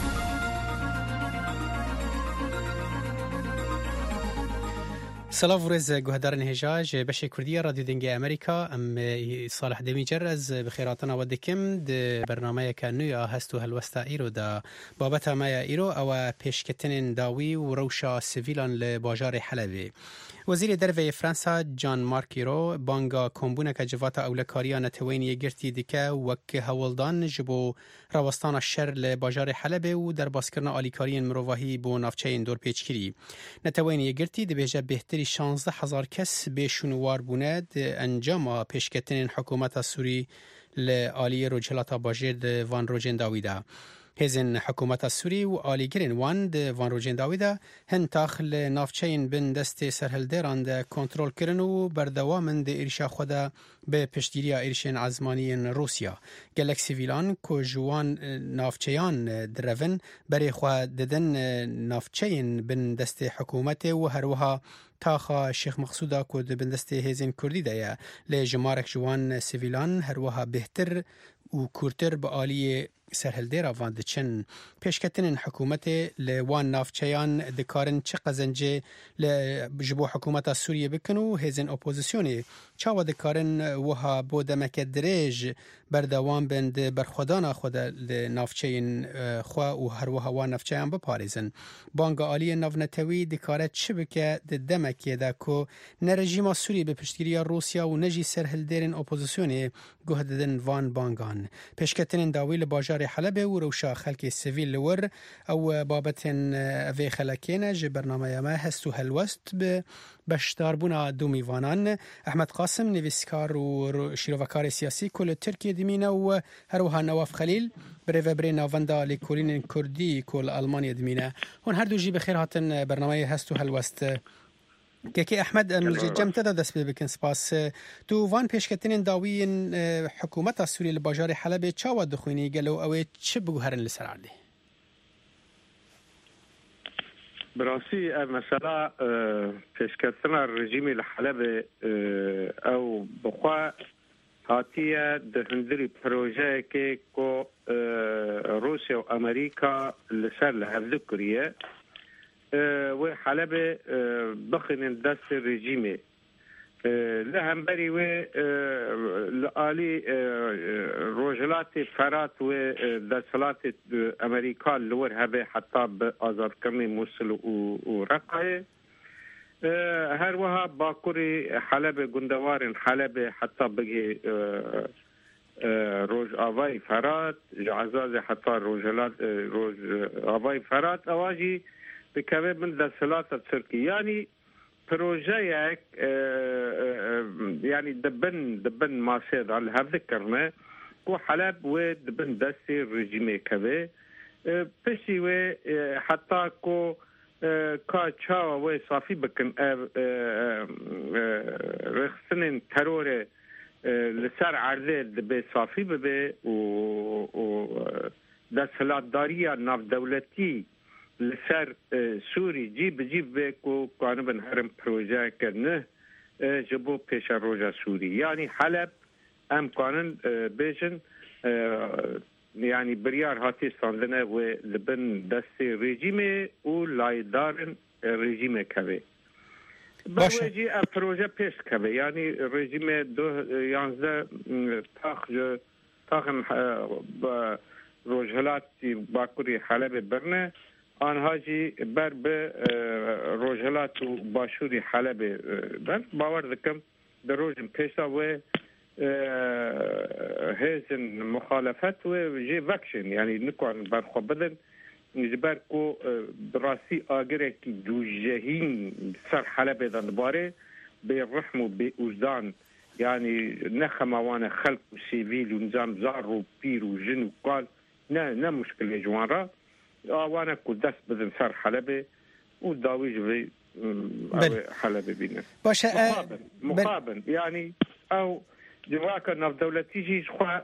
سلااو ڕێز گوهدارن هێژاژ بەشێ کوردیە رادیو دەنگی ئەمریکا ئەم ساڵح دەمیجەر ئەز بخێراتنەوە دەکەم بەرنامەیەکە نوێە هەست و هەلوەستا ئیرۆدا بابەتە مایە ئیرۆ ئەوە پێشکەتنên داوی و ڕەوشە سڤیلان لە باژارێ حەلەبێ. وەزیری دەرەوەی فرانسا جان مارک ئیرۆ بانگا کۆمبوونەکە جڤاتە ئەولەکاریە نەتەوەین یەکگرتی دیکە وەک هەوڵدان ji بۆ ڕەوەستانە شەر لە باژارێ حەلەبێ و دەرباسکردنا ئالیکاریên mirovahî بۆ ناوچەیên دۆرپێچکیری. نەتەوەین یەکگرتی دەبێژە بێهتری 16,000 کەس بێشونوار بوونە ئەنجاما پێشکەتنên حکوومەتە سووری لە ئالیە ڕۆژهەڵاتە باژێر وان ڕۆژێن داویدا. هێزن حکوومەتە سووری و ئالیگرên wan di van rojên dawî de hin tax li navçeyên bin destê serhildêran de kontrolkirin û berdewamin di êrişa xwe de bi piştgiriya êrişên ezmaniyên Rûsya. Gelek sivîlan ku ji wan navçeyan direvin berê xwe didin navçeyên bin destê hikûmetê û herwiha taxa Şêx Mexsûda ku di bin destê hêzên Kurdî de ye lê ji marek ji wan sivîlan herwiha bêhtir û kûrtir bi aliyê serhildêra van diçin. Pêşketinên hikûmetê li wan navçeyan dikarin çi qezencê ji bo hikûmeta Sûriye bikin û hêzên opozîsyonê çawa dikarin wiha bo demeke dirêj berdewam bin di berxwedana xwe de li navçeyên xwe û herwiha wan navçeyan biparêzin. Banga aliyê navnetewî dikare çi bike di demekê de ku ne rejîma Sûriye bi piştgiriya Rûsya û ne jî serhildêrên opozîsyonê guh didin van bangan. Pêşketinên dawî li bajarê Helebê û rewşa xelkê sivîl li wir ew babetên evê xelekê ji bernameya me hest û helwest bi beşdarbûna du mîvanan. Ehmed Qasim nivîskar û şîrovekarê siyasî ku li Tirkiye dimîne û herwiha Nawaf Xelîl birêveberê navenda lêkolînên Kurdî ku li Almanya dimîne. Hûn her du jî bi xêr hatin bernameyê hest û helwest. Gekê Ehmed em cem te de dest pê bikin spas. Tu van pêşketinên dawiyên hikûmeta Sûriye li bajarê Helebê çawa dixwînî gelo ew ê çi biguherin li ser erdê? براسي مثلا پێشکەتنا رژیمی لە حەلەبێ ئەو بخوا هاتیە دهندری پرۆژەیەکێ کۆ رووسیا و ئەمریکا لەسەر لە هەردوو کریە وێ حەلەبێ بخنن دەستی رژیمێ لە هەمبەری وێ لە ئالی ڕۆژهەڵاتی فەرات وێ دەسەڵاتی ئەمریکا لەوەر هەبێ حتا بە ئازادکردنی مووسڵ و ڕەقایە هەروەها باکووری حەلەبێ گوندەوارن حەلەبێ حتا بگێ ڕۆژ ئاوای فەرات عەزازێ حتا ڕۆژهەڵات ڕۆژ ئاوای فەرات ئەواژی بکەوێ من دەسەڵاتە تورکی یانی پروژەیەک یعنی دبن ماسێدا لە هەردەکردنە بۆ حەلەب وێ دبن دەستی ڕژیمێکەوێ پشتی وێ حتا کۆ کا چاوە وێ سافی بکن ڕێخستنên تەرۆرێ لەسەر عەردێ دەبێ سافی ببێ و دەسەڵاتداریە ناودەوڵەتی لسر سوری جیب بک و قانون هرم پروژه کرنه جبو پیش روژه سوری یعنی حلب ام قانون بیشن يعني بريار هاتي ساندنا ولبن دستي ريجيمي ولايدارن ريجيمي كبي بوجي بروجه بيش كبي يعني ريجيمي دو يانزا تاخن روجهلات باكوري حلب برنه آنهاجی بر به روجهلات و باشوری حلب بر باور دکم در روزن پیشا و هزن مخالفت و جی وکشن یعنی نکوان برخواب بدن نجبر کو براسی آگره کی دو جهین سر حلب دان باره به رحم و به وجدان يعني نخموان خلق و سيفيل ونظام زار و بير و جن و قال نه مشكلة جوان وانا كل دست بدن سر حلبة وداويج في حلبة بينا مقابل يعني او جواك نف دولتي جي خوا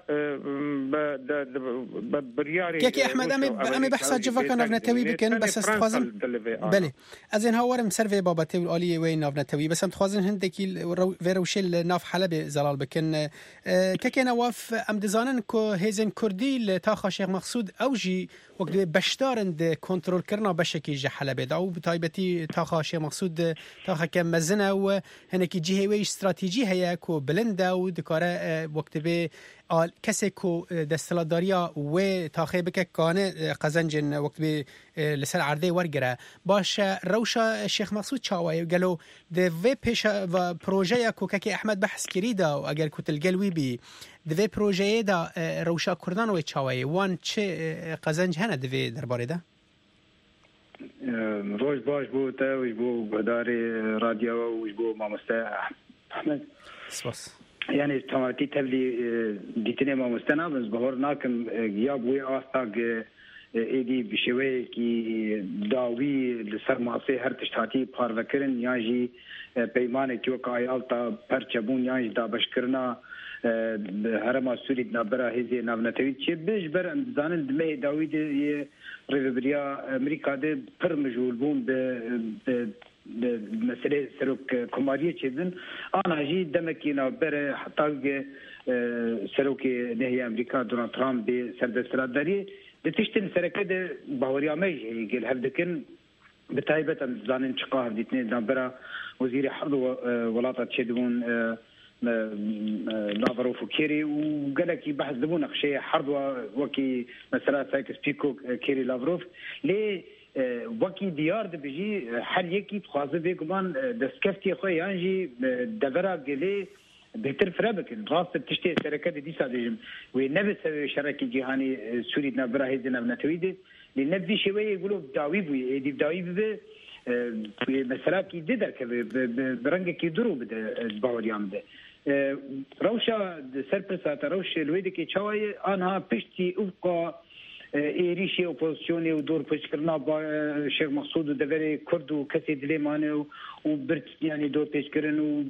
برياري كي احمد امي بحث جواك نف نتوي بكن بس استخوازن بله از این هاورم سروی بابته العالی وين نف نتوي بس ام تخوازن هندكي وروشل نف حلبة زلال بكن كي نواف ام دزانن كو هيزن كردي تا شيخ مقصود اوجي وقت بشتارند کنترل کردن بشکی جه حلبه داو بتایبتی تا شیخ مقصود تا کم مزنه و هنکی جهه وی استراتژی هیا کو بلنده و دکاره وقت به کسی کو دستلاداریا و تاخه بک کانه قزنجن وقت به لسر عرضه ورگره باشه روشا شیخ مقصود چاوی گلو د و پیش و پروژه کو که احمد بحث کریدا و اگر کو تلگلوی بی د و پروژه دا روشا کردن و چاوی وان چه قزنج هنه د درباره ده روز باش بو تا و بو بداری رادیو و بو مامسته احمد سپاس يعني تمارتي تبلي ديتني ما مستنابز بهور ناكم غياب وي آستاق ايدي بشوي كي داوي لسر معصي هر تشتاتي پاروكرن ياجي بيمانه كيوكا ايالتا پرچبون ياجي دا بشكرنا هرما سوري نابرا هزي نابنتوي چه بيش بر امزانن دمي داوي دي ريفبريا امريكا دي پر مجهول بون مسألة سروك كمارية كذن أنا جي دمكينا بره حتى سروك نهي أمريكا دونالد ترامب بسرد السرادري لتشتن سركة ده باوريا ميجي يقول هذكن بتايبة زانين شقاه ديتني دابرا وزير حرب ولاطة تشدون لافروف وكيري وقالك بحث دبون أخشي حرب وكي مثلا سايكس بيكو كيري لافروف ليه وکی دیار ده بجی هر یکی خوازه بگمان دستکفتی خواه یانجی دورا گلی بهتر فرا بکن راست تشتی شرکت دیسا دیجم و نبسه شرکی جهانی سوری نبرا هیزی نبنتویده لنبی شوی یقولو داوی بوی دی داوی بوی مثلا کی دیدر که برنگ کی درو بده باوریام ده روشا سرپرسات روش الویده که چاوی آنها پشتی افقا ایریشی اپوزیسیونی و دور پیشکرنا با شیخ مقصود و دوری کرد و کسی دلیمانه و برد یعنی دور پیشکرن و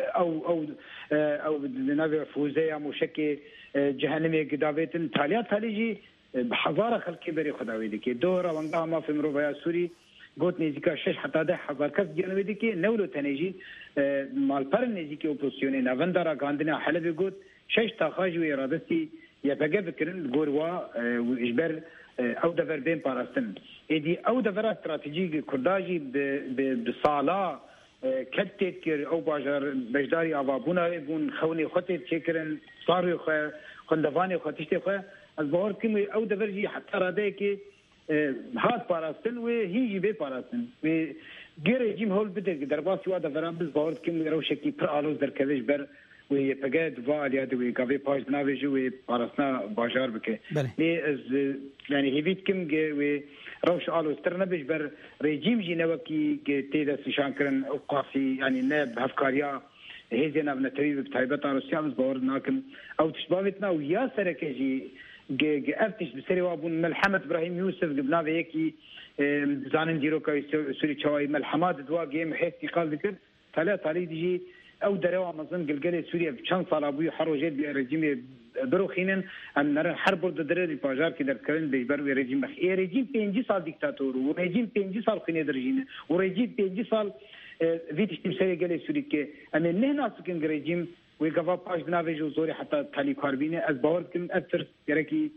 او نوی فوزه یا موشک جهنمی گداویتن تالیات تالیجی بحضار خلقی بری خداویدی که دور وانگاه ما فی مروبایا سوری گوت نزیکا 6 حتی 10,000 کس جنویدی که نولو تنیجی مالپر نزیکی اپوزیسیونی نوندارا گاندنا حلبی گوت 6 تاخاج و ارادستی یا بگه بکرن گوروا و اجبر او دفر بین پاراستن ایدی او دفر استراتیجی کرداجی به سالا کتت کر او باجر بجداری آوابونا بون خونی خطت چکرن صاروی خواه خندوانی خواه تشتی خواه از باور کم او دفر جی حتی راده که هات پاراستن و هیجی بی پاراستن و گیر جیم هول بده در باسی وادا فرام بز باور کم روشکی پر آلوز در کوش بر و يبقى دفاع على دوي كافي باج نافيج و بارسنا باجار بك لي يعني هيفيت كم و روش آلو استرنا بجبر ريجيم جي نوكي تيدا سيشان كرن اوقافي يعني ناب هفكاريا هيزي ناب نتريب بتايبتا روسيا بس باور ناكم او تشبابتنا ويا سركه جي افتش بسري وابون ملحمة ابراهيم يوسف قبنا بيكي زانن ديروكا سوري تشاوي ملحمات دوا جيم حيث قال ذكر تالي ديجي او دروا مزن قلقله سوريا چند سال ابو حروجت بي رژیم بروخینن ام نر حرب ضد درې بازار کې درکړل د بر رژیم اخی رژیم 5 سال دیکتاتور او رژیم 5 سال خنه درجینه او رژیم 5 سال ویتشتیم سری قله سوري کې ام نه ناسکن رژیم و گوا پاش ناویجو زوري حتی تالی کاربینه از باور کم اثر گرکی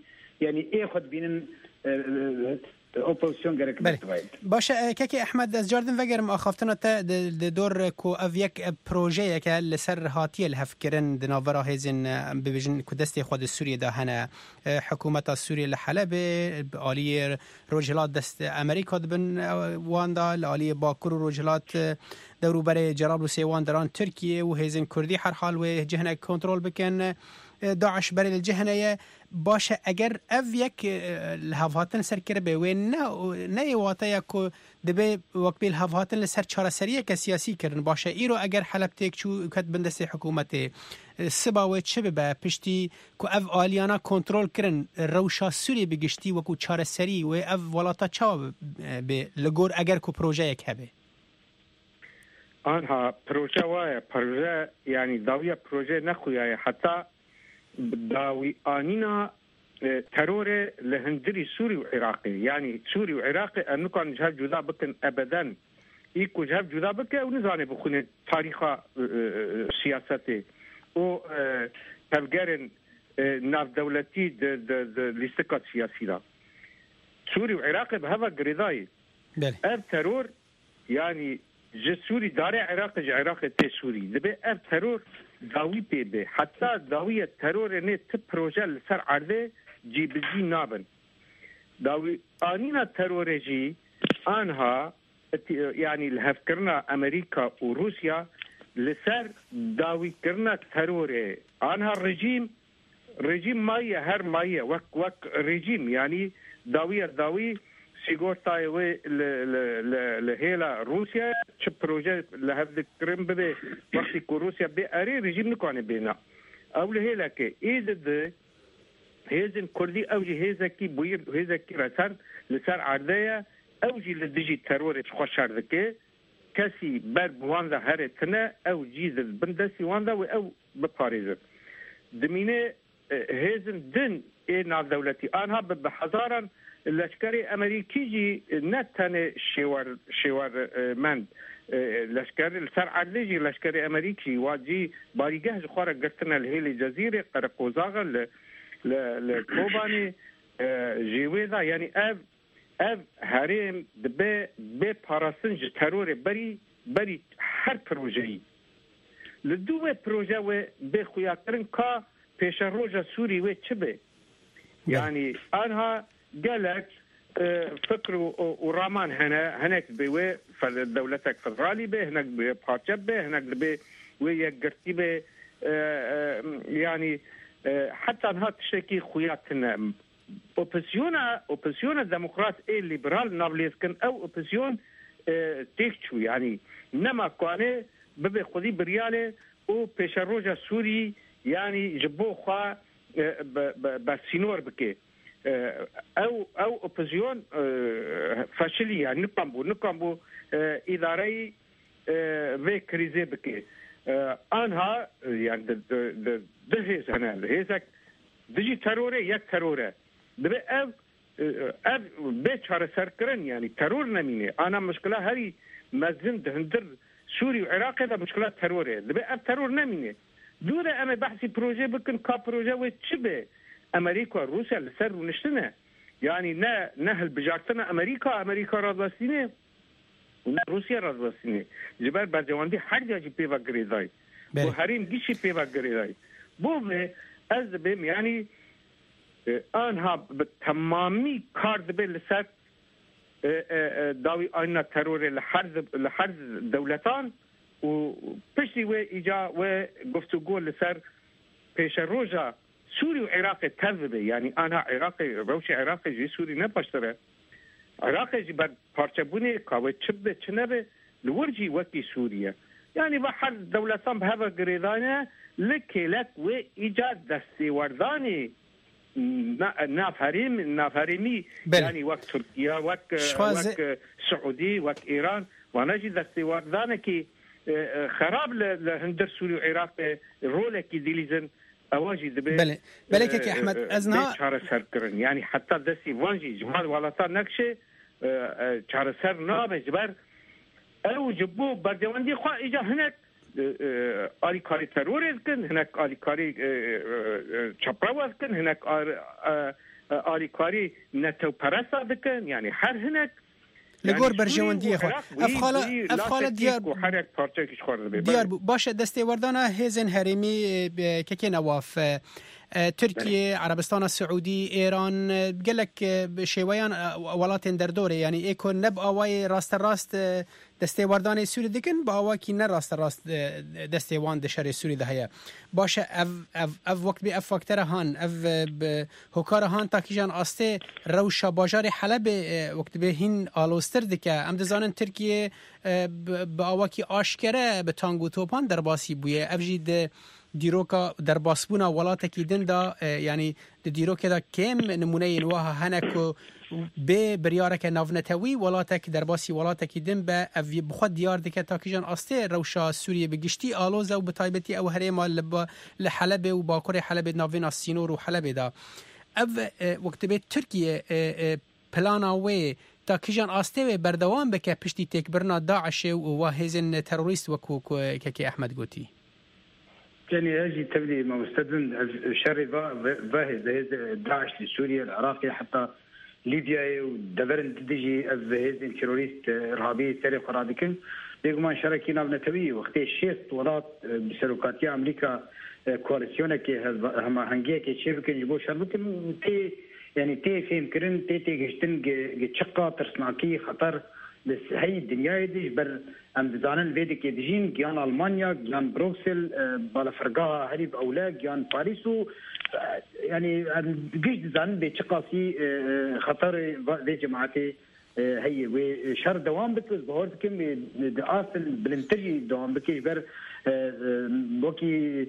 یعنی ای خود بینن اپوزیسیون گرک بتوید باشه که احمد از جاردن وگرم آخافتنا تا دور کو او یک پروژه که لسر هاتی الهفکرن دناورا هزین ببیجن کو دستی خود سوریه ده هنه حکومت سوریه لحلب عالی روجلات دست امریکا دبن واندا عالی باکور روجلات دورو برای جرابلس وان دران ترکیه و هزین کردی هر حال و جهنه کنترل بکن داعش برای الجهنه باشه اگر او یک الهافاتن سرکره به و نه واتا کو دبه وقت به الهافاتن لسر چاره سریه که سیاسی کردن باشه ایرو اگر حلب تک چو کد بندست حکومت سبا و چه به پشتی کو او آلیانا کنترل کردن روشا سوری بگشتی و کو چاره سری و او ولاتا چا به لگور اگر کو پروژه یک هبه آنها پروژه یعنی داویه پروژه نخویه حتی داوی آنینا ترور لهندري سوري وعراقي يعني سوري وعراقي انه كان جهاب جدا بكن ابدا يكو جهاب جدا بك ونزاني بخونه تاريخ سياسته و تفجرن ناف دولتي لاستقاط سياسي دا سوري وعراقي بهذا قريضاي اب ترور يعني جسوري داري عراقي تي سوري دبي اب ترور داوی به حتی داوی ترور نه ت پروژه لسر عرضه جی بزی نابن داوی آنینا ترورجی آنها يعني الهفكرنا امريكا وروسيا لسر داوي كرنا ترور آنها رژیم مایه هر مایه وک رژیم يعني داوی سيغورتاي و لهيلا روسيا چه پروژه لهذا کرم به وقتی کو روسيا به اری رژیم نکنه بینا او لهيلا که اید هزن کردی او هزا کی بویر هزا کی رسان لسر عرضه او جی لدجی ترور خوشار که کسی بر بواندا هر تنه او جیز بندسی واندا و او بپاریزه دمینه هزن دن اینا دولتی آنها بحضارا لشکری امریکی جی نتنه شوار من لشکری لسر عدلی جی لشکری امریکی واجی باریگه جخوار گرتنا لهیل جزیره قرقوزاغ لکوبانی جیویدا یعنی اف هریم به پاراسنج ترور بری هر پروژه‌ای لدو پروژه و به خویاکرن که پیش روژا سوری و چه به یعنی آنها قالك فكر ورامان هناك بوي دولتك فدرالي به هناك بارتشب به هناك به ويا قرتي به يعني حتى انها تشكي خوياتنا اوبوزيون ديمقراط اي ليبرال نابليسكن او اوبوزيون تيكشو يعني نما كانه ببي خدي برياله او بيش روجا سوري يعني جبو خا بسينور بكي او اوبوزيون فاشلي يعني نقامبو اداري في كريزي بكي انها يعني دهيز هنا هيزك دجي تروري يك تروره دبي اف بيتشار سركرن يعني ترور نمينه انا مشكله هري مزن دهندر سوري وعراقي ده مشكله تروري دبي اف ترور نمينه دوره انا بحثي بروجي بكن كا بروجي وتشبه امريكا روسيا لسر ونشتنا يعني نهل بجارتنا امريكا رادوسينه روسيا رادوسينه جبر برجواندي هر جاجي بيوا غريداي و هريم گيشي بيوا غريداي بو از بهم يعني آنها تمامی کارد به لسر داوی آینا ترور لحرز دولتان و پشتی و ایجا و گفتگو لسر پیش روژا سوري وعراقي تذبه يعني انا عراقي روشي عراقي جي سوري نباشتره عراقي جي بر پارچبوني كاوه چبه چنبه لورجي وكي سوريا يعني بحر دولتان بهذا قريدانه لكيلك و ايجاد دستي ورداني نافريمي يعني وقت تركيا وقت سعودي وقت ايران ونجي دستي وردانه كي خراب لهندر سوري وعراقي رولكي ديليزن اواجي دبي بله كي احمد ازنا چاره سر کرن يعني حتى دسي وانجي جمال والتا نكشه چاره سر نابه جبر او جبو بردواندي خو اجا هناك آلی کاری ترور کن هناك آلی کاری چپراو کن هناك آلیکاری نتو پرسا دکن یعنی هر هنک لگور برجواندی خو افخاله دیار باشه دسته وردانه هزن هریمی که نواف ترکیه عربستان السعودي ايران قال لك شويان ولات دردوره يعني يكون نب اواي راست دستي وردان سوري دكن باوا كي نه راست دستي وان د شر سوري ده هيا باشه اف وقت بي اف فاكتور هان اف هوكار هان تاكيجان استه روشا باجار حلب وقت به هين الوستر دك ام دزانن ترکیه باوا كي اشكره به تانگو توپان در باسی بويه افجید دیروکا در باسبونا ولاته کی دندا یعنی د دیروکا دا کم نمونه نواها هنکو به بریاره که ناونتوی ولاته کی در باسی ولاته کی دن به اوی بخود دیار دکه تاکیجان استه روشا سوریه بگشتی آلوز او بتایبتی او هریما لحلب و باکور حلب ناوین سینور و حلب دا او وقت به ترکیه پلانا و تاکیجان استه بردوام بکه پشتی تکبرنا داعش و هزن تروریست وکو که احمد گوتی يعني اجي تبدي مستدن الشر ظاهر داعش في سوريا العراق حتى ليبيا ودبرن تدجي هذه التيروريست ارهابي سري قرادكن بيغمان شركينا بنتوي وقت الشيست ولات بسلوكاتيا امريكا كواليسيون كي هما هنجيه كي شيفكن يبو شربكن تي يعني تي فهم كرن تي جشتن جتشقا ترسناكي خطر بس هي الدنيا دي بر ام دزانن فيديك يدجين جيان المانيا جيان بروكسل بالا فرقاها هريب اولا جيان باريسو يعني جيش دزانن بتشقاسي خطر ذي جماعتي هي وشر دوام بكز بهور كم اصل بلنتجي دوام بكيش بر بوكي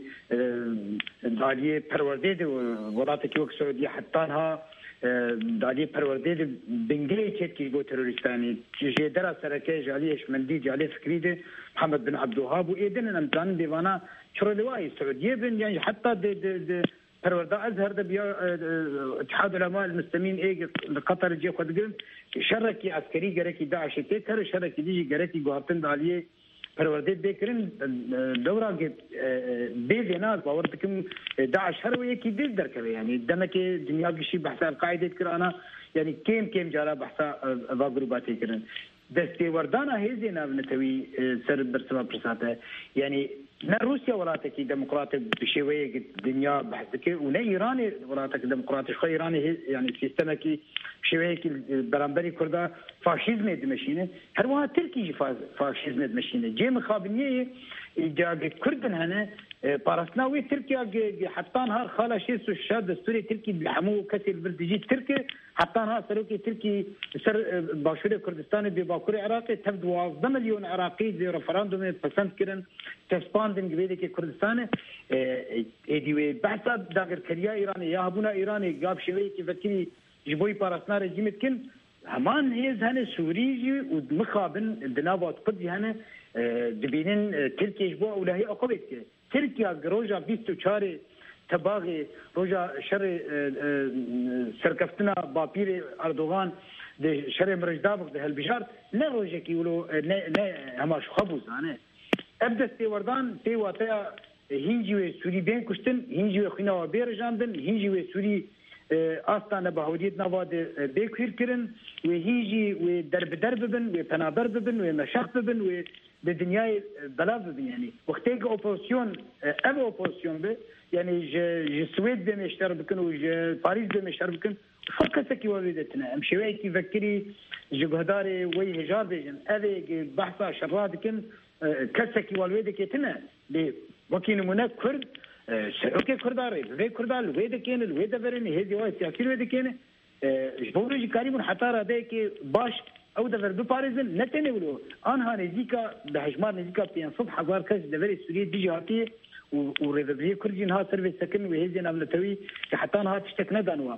داليه پرورده ولات كيوك سعوديه حتانها دادی پرورده بنگلی چت کی گو تروریستانی چه درا سرکه جالیش مندی جالی فکریده محمد بن عبد الوهاب و ایدن امتحان دیوانا شرلوای سعودیه بن يعني حتى پرورده ازهر ده بیا اتحاد علماء المسلمين ايه قطر جي خود گرن شرکی عسکری گرکی داعش ته تر شرکی دی گرکی گوهتن دالیه پرورده بکرین دورا که بیزناز باور تکم داعش هر وی کی دل درکه یعنی دمک دنیا کی بحث القاعده کرانا یعنی کم جارا بحث و گروبات کردن دسته وردانا هزینا بنتوی سر برسما پرساته یعنی نه روسيا ولاتك ديمقراطي بشويه الدنيا بحثك ولا ايراني ولاتك ديمقراطي خو ايراني يعني سيستمك شويه برامبري كردا فاشيزم دمشينه هر وها تركي فاشيزم دمشينه جي مخابنيه جا كردن هنا بارسناوي تركيا حتى نهار خاله شيء الشاد السوري تركي بحمو كسر بردجي تركي حتى نهار سروكي تركي سر باشور كردستان بباكور عراقي تبدو 12 مليون عراقي زي رفراندوم بسنت كرن تسباندن جبيدك كردستان ايدي بحث داغر كريا ايراني يا ابونا ايراني قاب شوي كيفكري جبوي بارسنا رجيمت كن همان هيز هنا سوريجي ومخابن دنابات قدي هنا دبينن تركيا جبوا ولا هي اقوبت تركيا روجا 24 تباغي روجا شر سركفتنا بابير اردوغان ده شر مرجدابق ده البشار لا روجا كيولو لا هماش خبوز انا ابدا استوردان في واتيا هنجي سوري بين كشتن هنجي خنا بيرجاندن هنجي سوري آستانه بهودیت نواد بیکویر کرن و هیجی و درب بن و پنابر بن و مشاق بن و به دنیای بلا بن یعنی وقتی که اپوزیسیون اپوزیسیون به یعنی ج سوید بمشتر بکن و ج پاریس بمشتر بکن فقط کی ولیدتنا امشوی کی فکری جهدار و هجار بجن اوی بحثا شراد کن کسکی ولیدتنا به وکین منک کرد سروكي كرداري في كردال ويدا كين الويدا برني هذي واي سياكير ويدا كين جبوري كاريمون حتى راديك باش او دفر بباريزن نتني ولو انها نزيكا بحجمار نزيكا بين صبح هزار كاس دفري سوريا دي جاتي وريفري كرجين ها سيرفيس سكن وهذي نملتوي حتى انها تشتكنا دانوا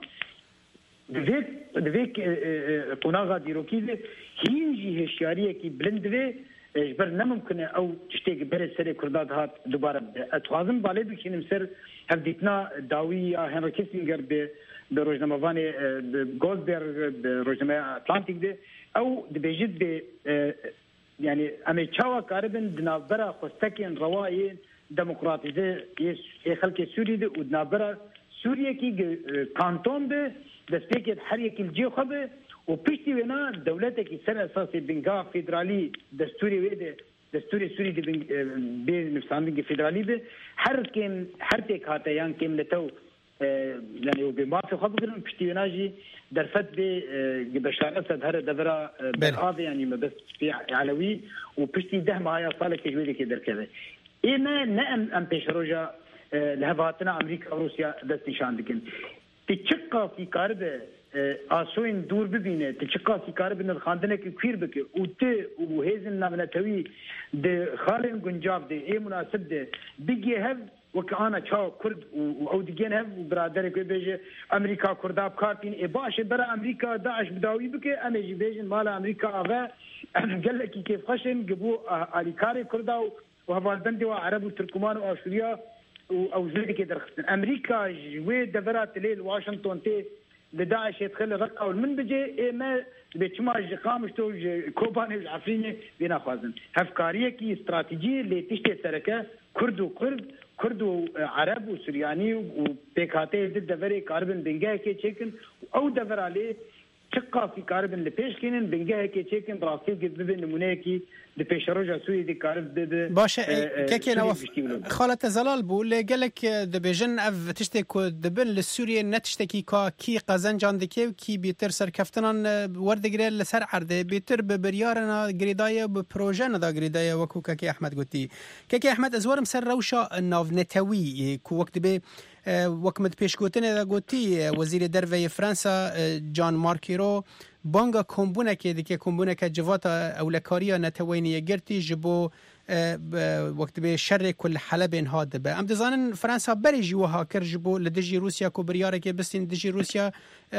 دفيك قناغا ديروكيزه هينجي هشياريه كي بلندوي اجبر نممكن او تشتيق برد سري كرداد هات دوباره اتوازن بالي بكينم سر هفديتنا داوي هنري كيسنجر بروجنامافاني جولدبرغ بروجناما اتلانتيك دي او بيجد يعني امي تشاوا قاربن دنابرا خوستكين روائي ديمقراطيزي خلق سوري دي ودنابرا سوريا كي كانتون دي دستپیک هر یک الجی خبه و پشتی ونا دولتکی سر اساسی بنگاه فدرالی دستوری ویده دستوری سوری به نفساندگی فدرالی به هر تک هاته یان کم لتو يعني وبمافي خبرن بشتيناجي درفت بشارة هذا دبرة بالقاضي يعني ما بس في علوي وبشتي ده معايا صالك جويدي كده كذا إما نأم أم بيشروجا لهباتنا أمريكا وروسيا دست نشان دكين تشقى في كارب آسوين دور ببينه تشقى في كارب إن الخاندنة كثير بك وهذا النامنتوي ده خالن جنجاب ده إيه مناسب ده بيجي هذا وكأنا شاو كرد وعوديين هم برادر كي بيجي أمريكا كرداب كارتين إباش برا أمريكا داعش بداوي بك أنا جي بيجي مال أمريكا أغا قال لك كيف خشن جبوا أليكاري كرداو وهبالبندي وعرب وتركمان وأسوريا أو زيد كده رخصن أمريكا جوي دبرات ليل واشنطن تي لداعش يدخل رقة والمن بيجي ما بيتشماج قامش تو كوباني العفريني بينا خوازن هفكارية كي استراتيجية اللي تشتي سركة كرد وعرب وسورياني وبيكاتي ضد دفري كاربن بنجاه كي تشيكن او دفر عليه شقة في كاربن لبيش كينن بنجاه كي تشيكن براسيل قد ببن نمونيكي لبيش رجع سوري دي كارب ضد باشا كيكي نواف خالة زلال بو اللي قالك دبيجن اف تشتكو دبن للسوريا نتشتكي كي قزن جاندكي وكي بيتر سر كفتنان ورد قريل لسر عرده بيتر ببريارنا قريدايا ببروجانا دا قريدايا وكو كاكي احمد قلتي كاكي احمد ازوار مسر روشا الناف نتاوي كو وقت بي وكمت بيشكوتن اذا قلتي وزير درفي فرنسا جان ماركيرو بانگا کمبونه که دیگه کمبونه که جوات اولکاریا نتوینی گرتی جبو وقت به شر کل حلب انهاد به ام دزانن فرانسا بری جوها کر جبو لدجی روسیا کو بریاره که بستین دجی روسیا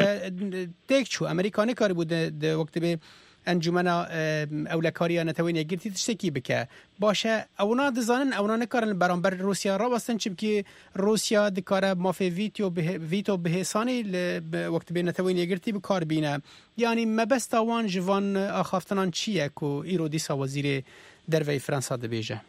تک چو امریکانی کاری بود وقت به انجمنا اولکاریا نتوینی گرتی تشتکی بکه باشه اونا دزانن اونا نکارن برانبر روسیا را وستن چبکی روسیا دکاره مافی ویتو بهسانی وقت به نتوینی گرتی بکار بینه یعنی مبست وان جوان آخافتنان چیه که ایرو دیسا وزیر دروی فرانسا دبیجه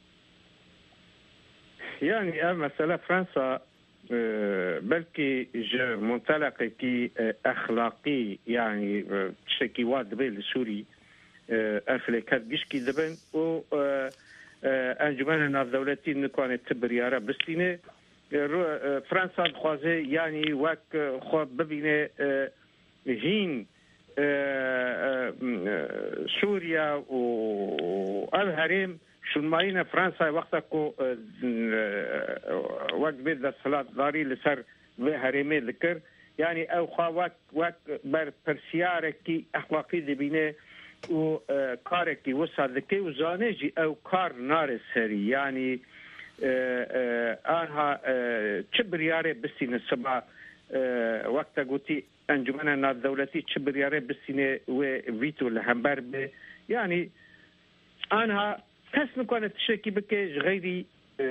يعني مسألة فرنسا بلكي منطلق كي أخلاقي يعني شكي واد بين سوري أفلكات جشكي دبن و أنجمن دولتي نكون تبريارة بسينة فرنسا خوازه يعني وك خو ببينه هين سوريا والهرم شون ماينا فرنسا وقتكو وقت بيد الصلاة داري لسر هرمي ذكر يعني او خواك بر برسياركي اخلاقي دبينه و كاركي وصادكي وزانجي او كار نار سري يعني انها تشبرياري بسين السبع وقت قلتي انجمنا الدولتي تشبرياري بسين وفيتو لهمبر يعني انها كاس كانت تشكي بكي غيري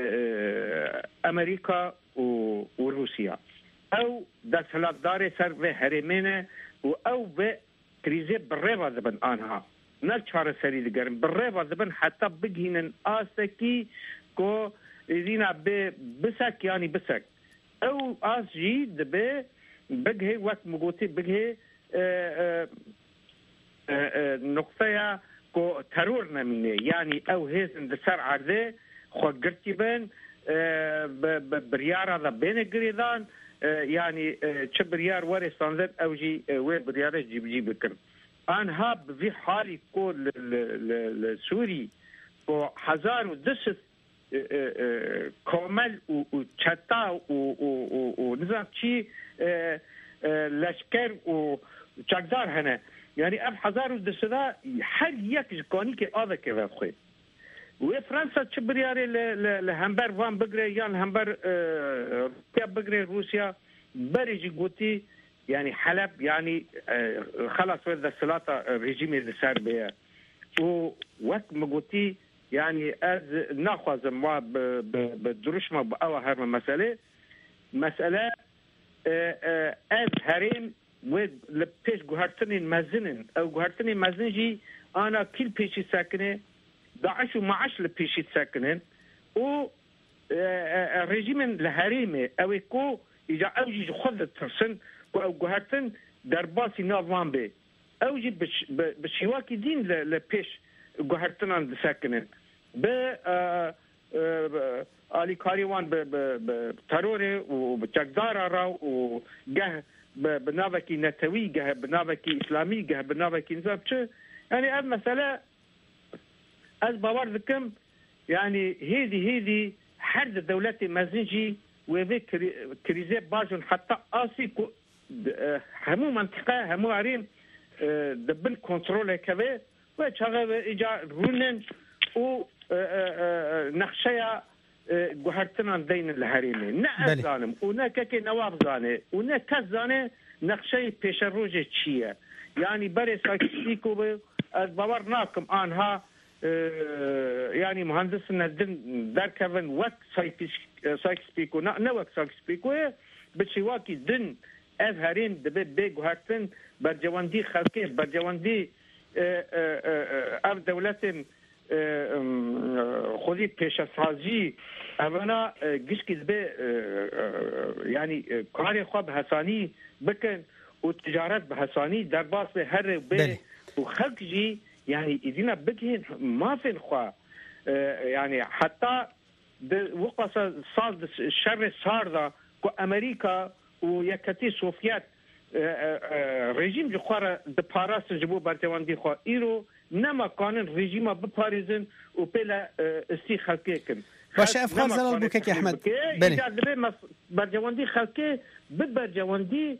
امريكا وروسيا او دسلات داري سر به هرمينه او به كريزي بالريبه دبن انها نالشار سري دقرن بالريبه دبن حتى بجهن اسكي كو دينا بسك يعني بسك او اس جي دبه بجه وقت مغوتي بجه نقطه كو ترور نمينه يعني او هيزن دسر عرضه خو قرتي بين بريارة بين قريدان يعني تشبريار ورستانزد او جي وبريارة جيب بكر انها في حالي كو السوري كو حزار ودست كومل وشتا ونظام شي لشكر وشاكدار هنا يعني اب حزار ودسدا حل يك جكوني كي هذا كذا خوي وفرنسا تشبرياري لهمبر فان بقري يعني همبر بقري روسيا بريجي قوتي يعني حلب يعني خلاص وذا السلاطة ريجيمي اللي صار بها ووقت ما قوتي يعني از ناخذ ما بدروش ما بأوا هرم مسألة از هرم ولبتش جهرتني مازنن او جهرتني مازنجي انا كل بيشي ساكنه داعش ومعش لبيشي ساكنن و ريجيم الهريمه او يكو اذا اوجي خذ ترسن او جهتن در باسی نظام به اوجي بشواكي دين لبيش جهتنا ساكنين ب آلی کاریوان به ترور و به چکدار را و گه به ناوکی نتوی گه به ناوکی اسلامی گه به ناوکی نظام چه یعنی اب مسئله از باور دکم یعنی هیدی هر دولت مزنجی و به کریزه بازون حتی آسی همو منطقه همو عریم دبن کنترول کبه و چاقه ایجا رونن و نقشه گوهرتنان دین الهریمه نه ازانم و نه که نواب زانه و نه کس زانه نقشه پیش روز چیه یعنی برای ساکسپیکو به از باور ناکم آنها یعنی مهندس ندن در کون وقت ساکسپیکو نه وقت ساکسپیکو بچواکی دن از هرین دبه به گوهرتن بر جواندی خلقه بر جواندی اف دولت خودی پیشسازی اونا گشکی به یعنی کار خواب حسانی بکن و تجارت به حسانی در باس به هر به و خلق جی یعنی ایدینا بگهن مافن خواه یعنی حتی وقت سال شر ساردا که امریکا و یکتی سوفیت رژیم جو خواه ده پاراست جبو برتواندی خواه ایرو نما قانون رژیم بپاریزن و پیلا استی خلقه کن باشه افخار زلال بوکک احمد بله برجواندی خلقه برجواندی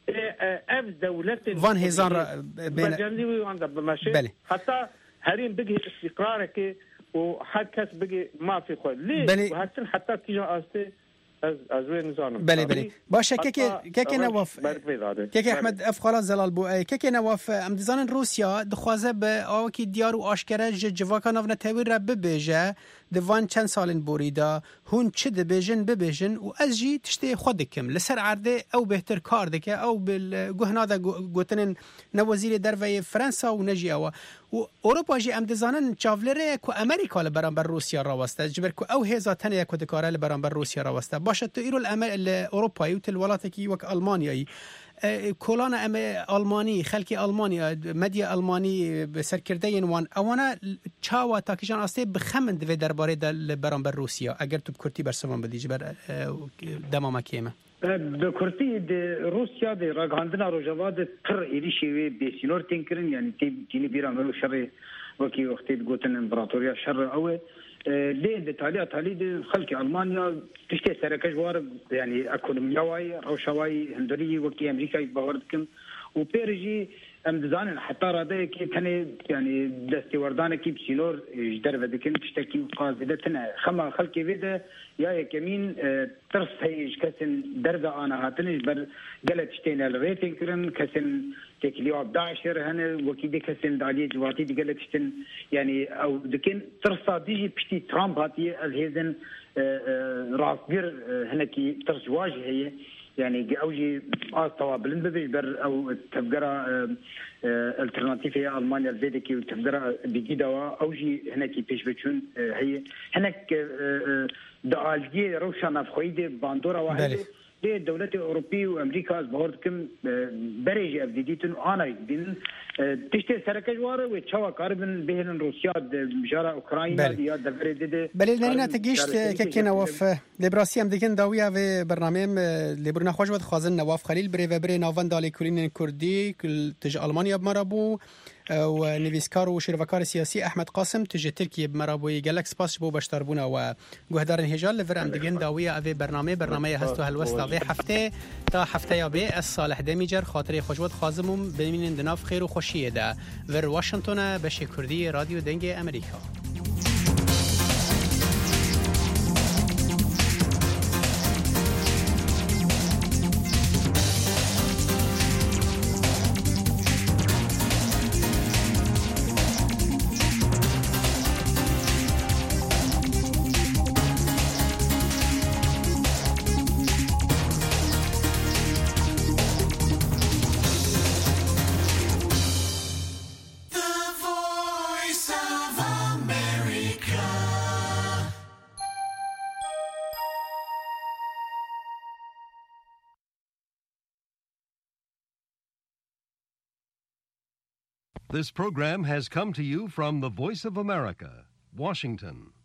اف دولت وان هزار برجواندی وانده بمشه حتی هرین بگه استقراره که و هر کس بگه ما فی خود لی و حتی کجا آسته از وی نظام بله باشه که نواف که احمد افخار زلال بو که نواف امدزان روسیا دخوازه به آوکی دیار و آشکره جواکا ناو تاویر را ببیجه دوان چند سالین بوریدا هون چه ببیجن و از جی تشتی خودکم لسر عرده او بهتر کار دکه او بالگهنا دا گوتنن نوزیر دروی فرانسا و نجی او و اروپا جی امدزانن چاولره که امریکا لبران بر روسیا راوسته جبر که او هزا تنه یک دکاره لبران بر روسیا راوسته باشه تو ایرو الاوروپایی و تلولاتی وک آلمانیایی کلان آلمانی خلکی آلمانی مدیا آلمانی سرکرده وان اوانا چاوا تاکیجان استه بخمند و درباره دل برانبر روسیا اگر تو کرتی برسوان بدیج بر دمام کیمه د کرتی د روسیا د راغاندنا روجواد تر ایریشی بیسینور تینکرین یعنی تیلی بیران شر وکی وقتی گوتن امپراتوریا شر او ليه تالي دي خلق ألمانيا تشتي سركش وار يعني اكونوميا واي روشواي هندري وكي امريكا باوردكم وبيرجي امدزان حتى راده كي تاني يعني دستي وردانه كي بسينور جدر ودكن تشتكي قاعدتنا خما خلقي بده يا كمين ترس هيج كسن درجه انا هاتني بر قالت تشتينا الريتنج كرن كسن تكليو 11 هنا وكي دي كسن دالي جواتي دي قالت تشتن يعني او دكن ترس ديجي بشتي ترامب هاتي الهيزن راس بير هنا كي ترس واجه هي يعني اوجي استوى بلندبي بر او تفقرا الترناتيفيا المانيا الفيديكي وتفقرا بجدوا اوجي هناك بيش بتشون هي هناك دالجي روشنا فخيده باندورا واحده دي الدولة الأوروبية وأمريكا أصبحتكم بريج أفديتن أنا يدين تشتي سركة جوارة وتشوا قاربن بين روسيا مجارة أوكرانيا ديا دفريدة بله لنا تجيشت كنا وف لبراسي أم دكين داوية في برنامج لبرنا خوجود خازن نواف خليل بري نافن دالي كورين كردي كل تج ألمانيا بمرابو ونویسکار و شیروکار سیاسی احمد قاسم تجه ترکیه بمرابوی گلک سپاس بو بشتربونا و گوهدارن هجال لور ام دگین داویه اوی برنامه هستو هلوست اوی هفته تا هفته یا به از صالح دمیجر خاطر خوشوت خازمون ببینین دناف خیر و خوشیه ده ور واشنطن بشه کردی رادیو دنگ امریکا The voice of America. This program has come to you from the Voice of America, Washington.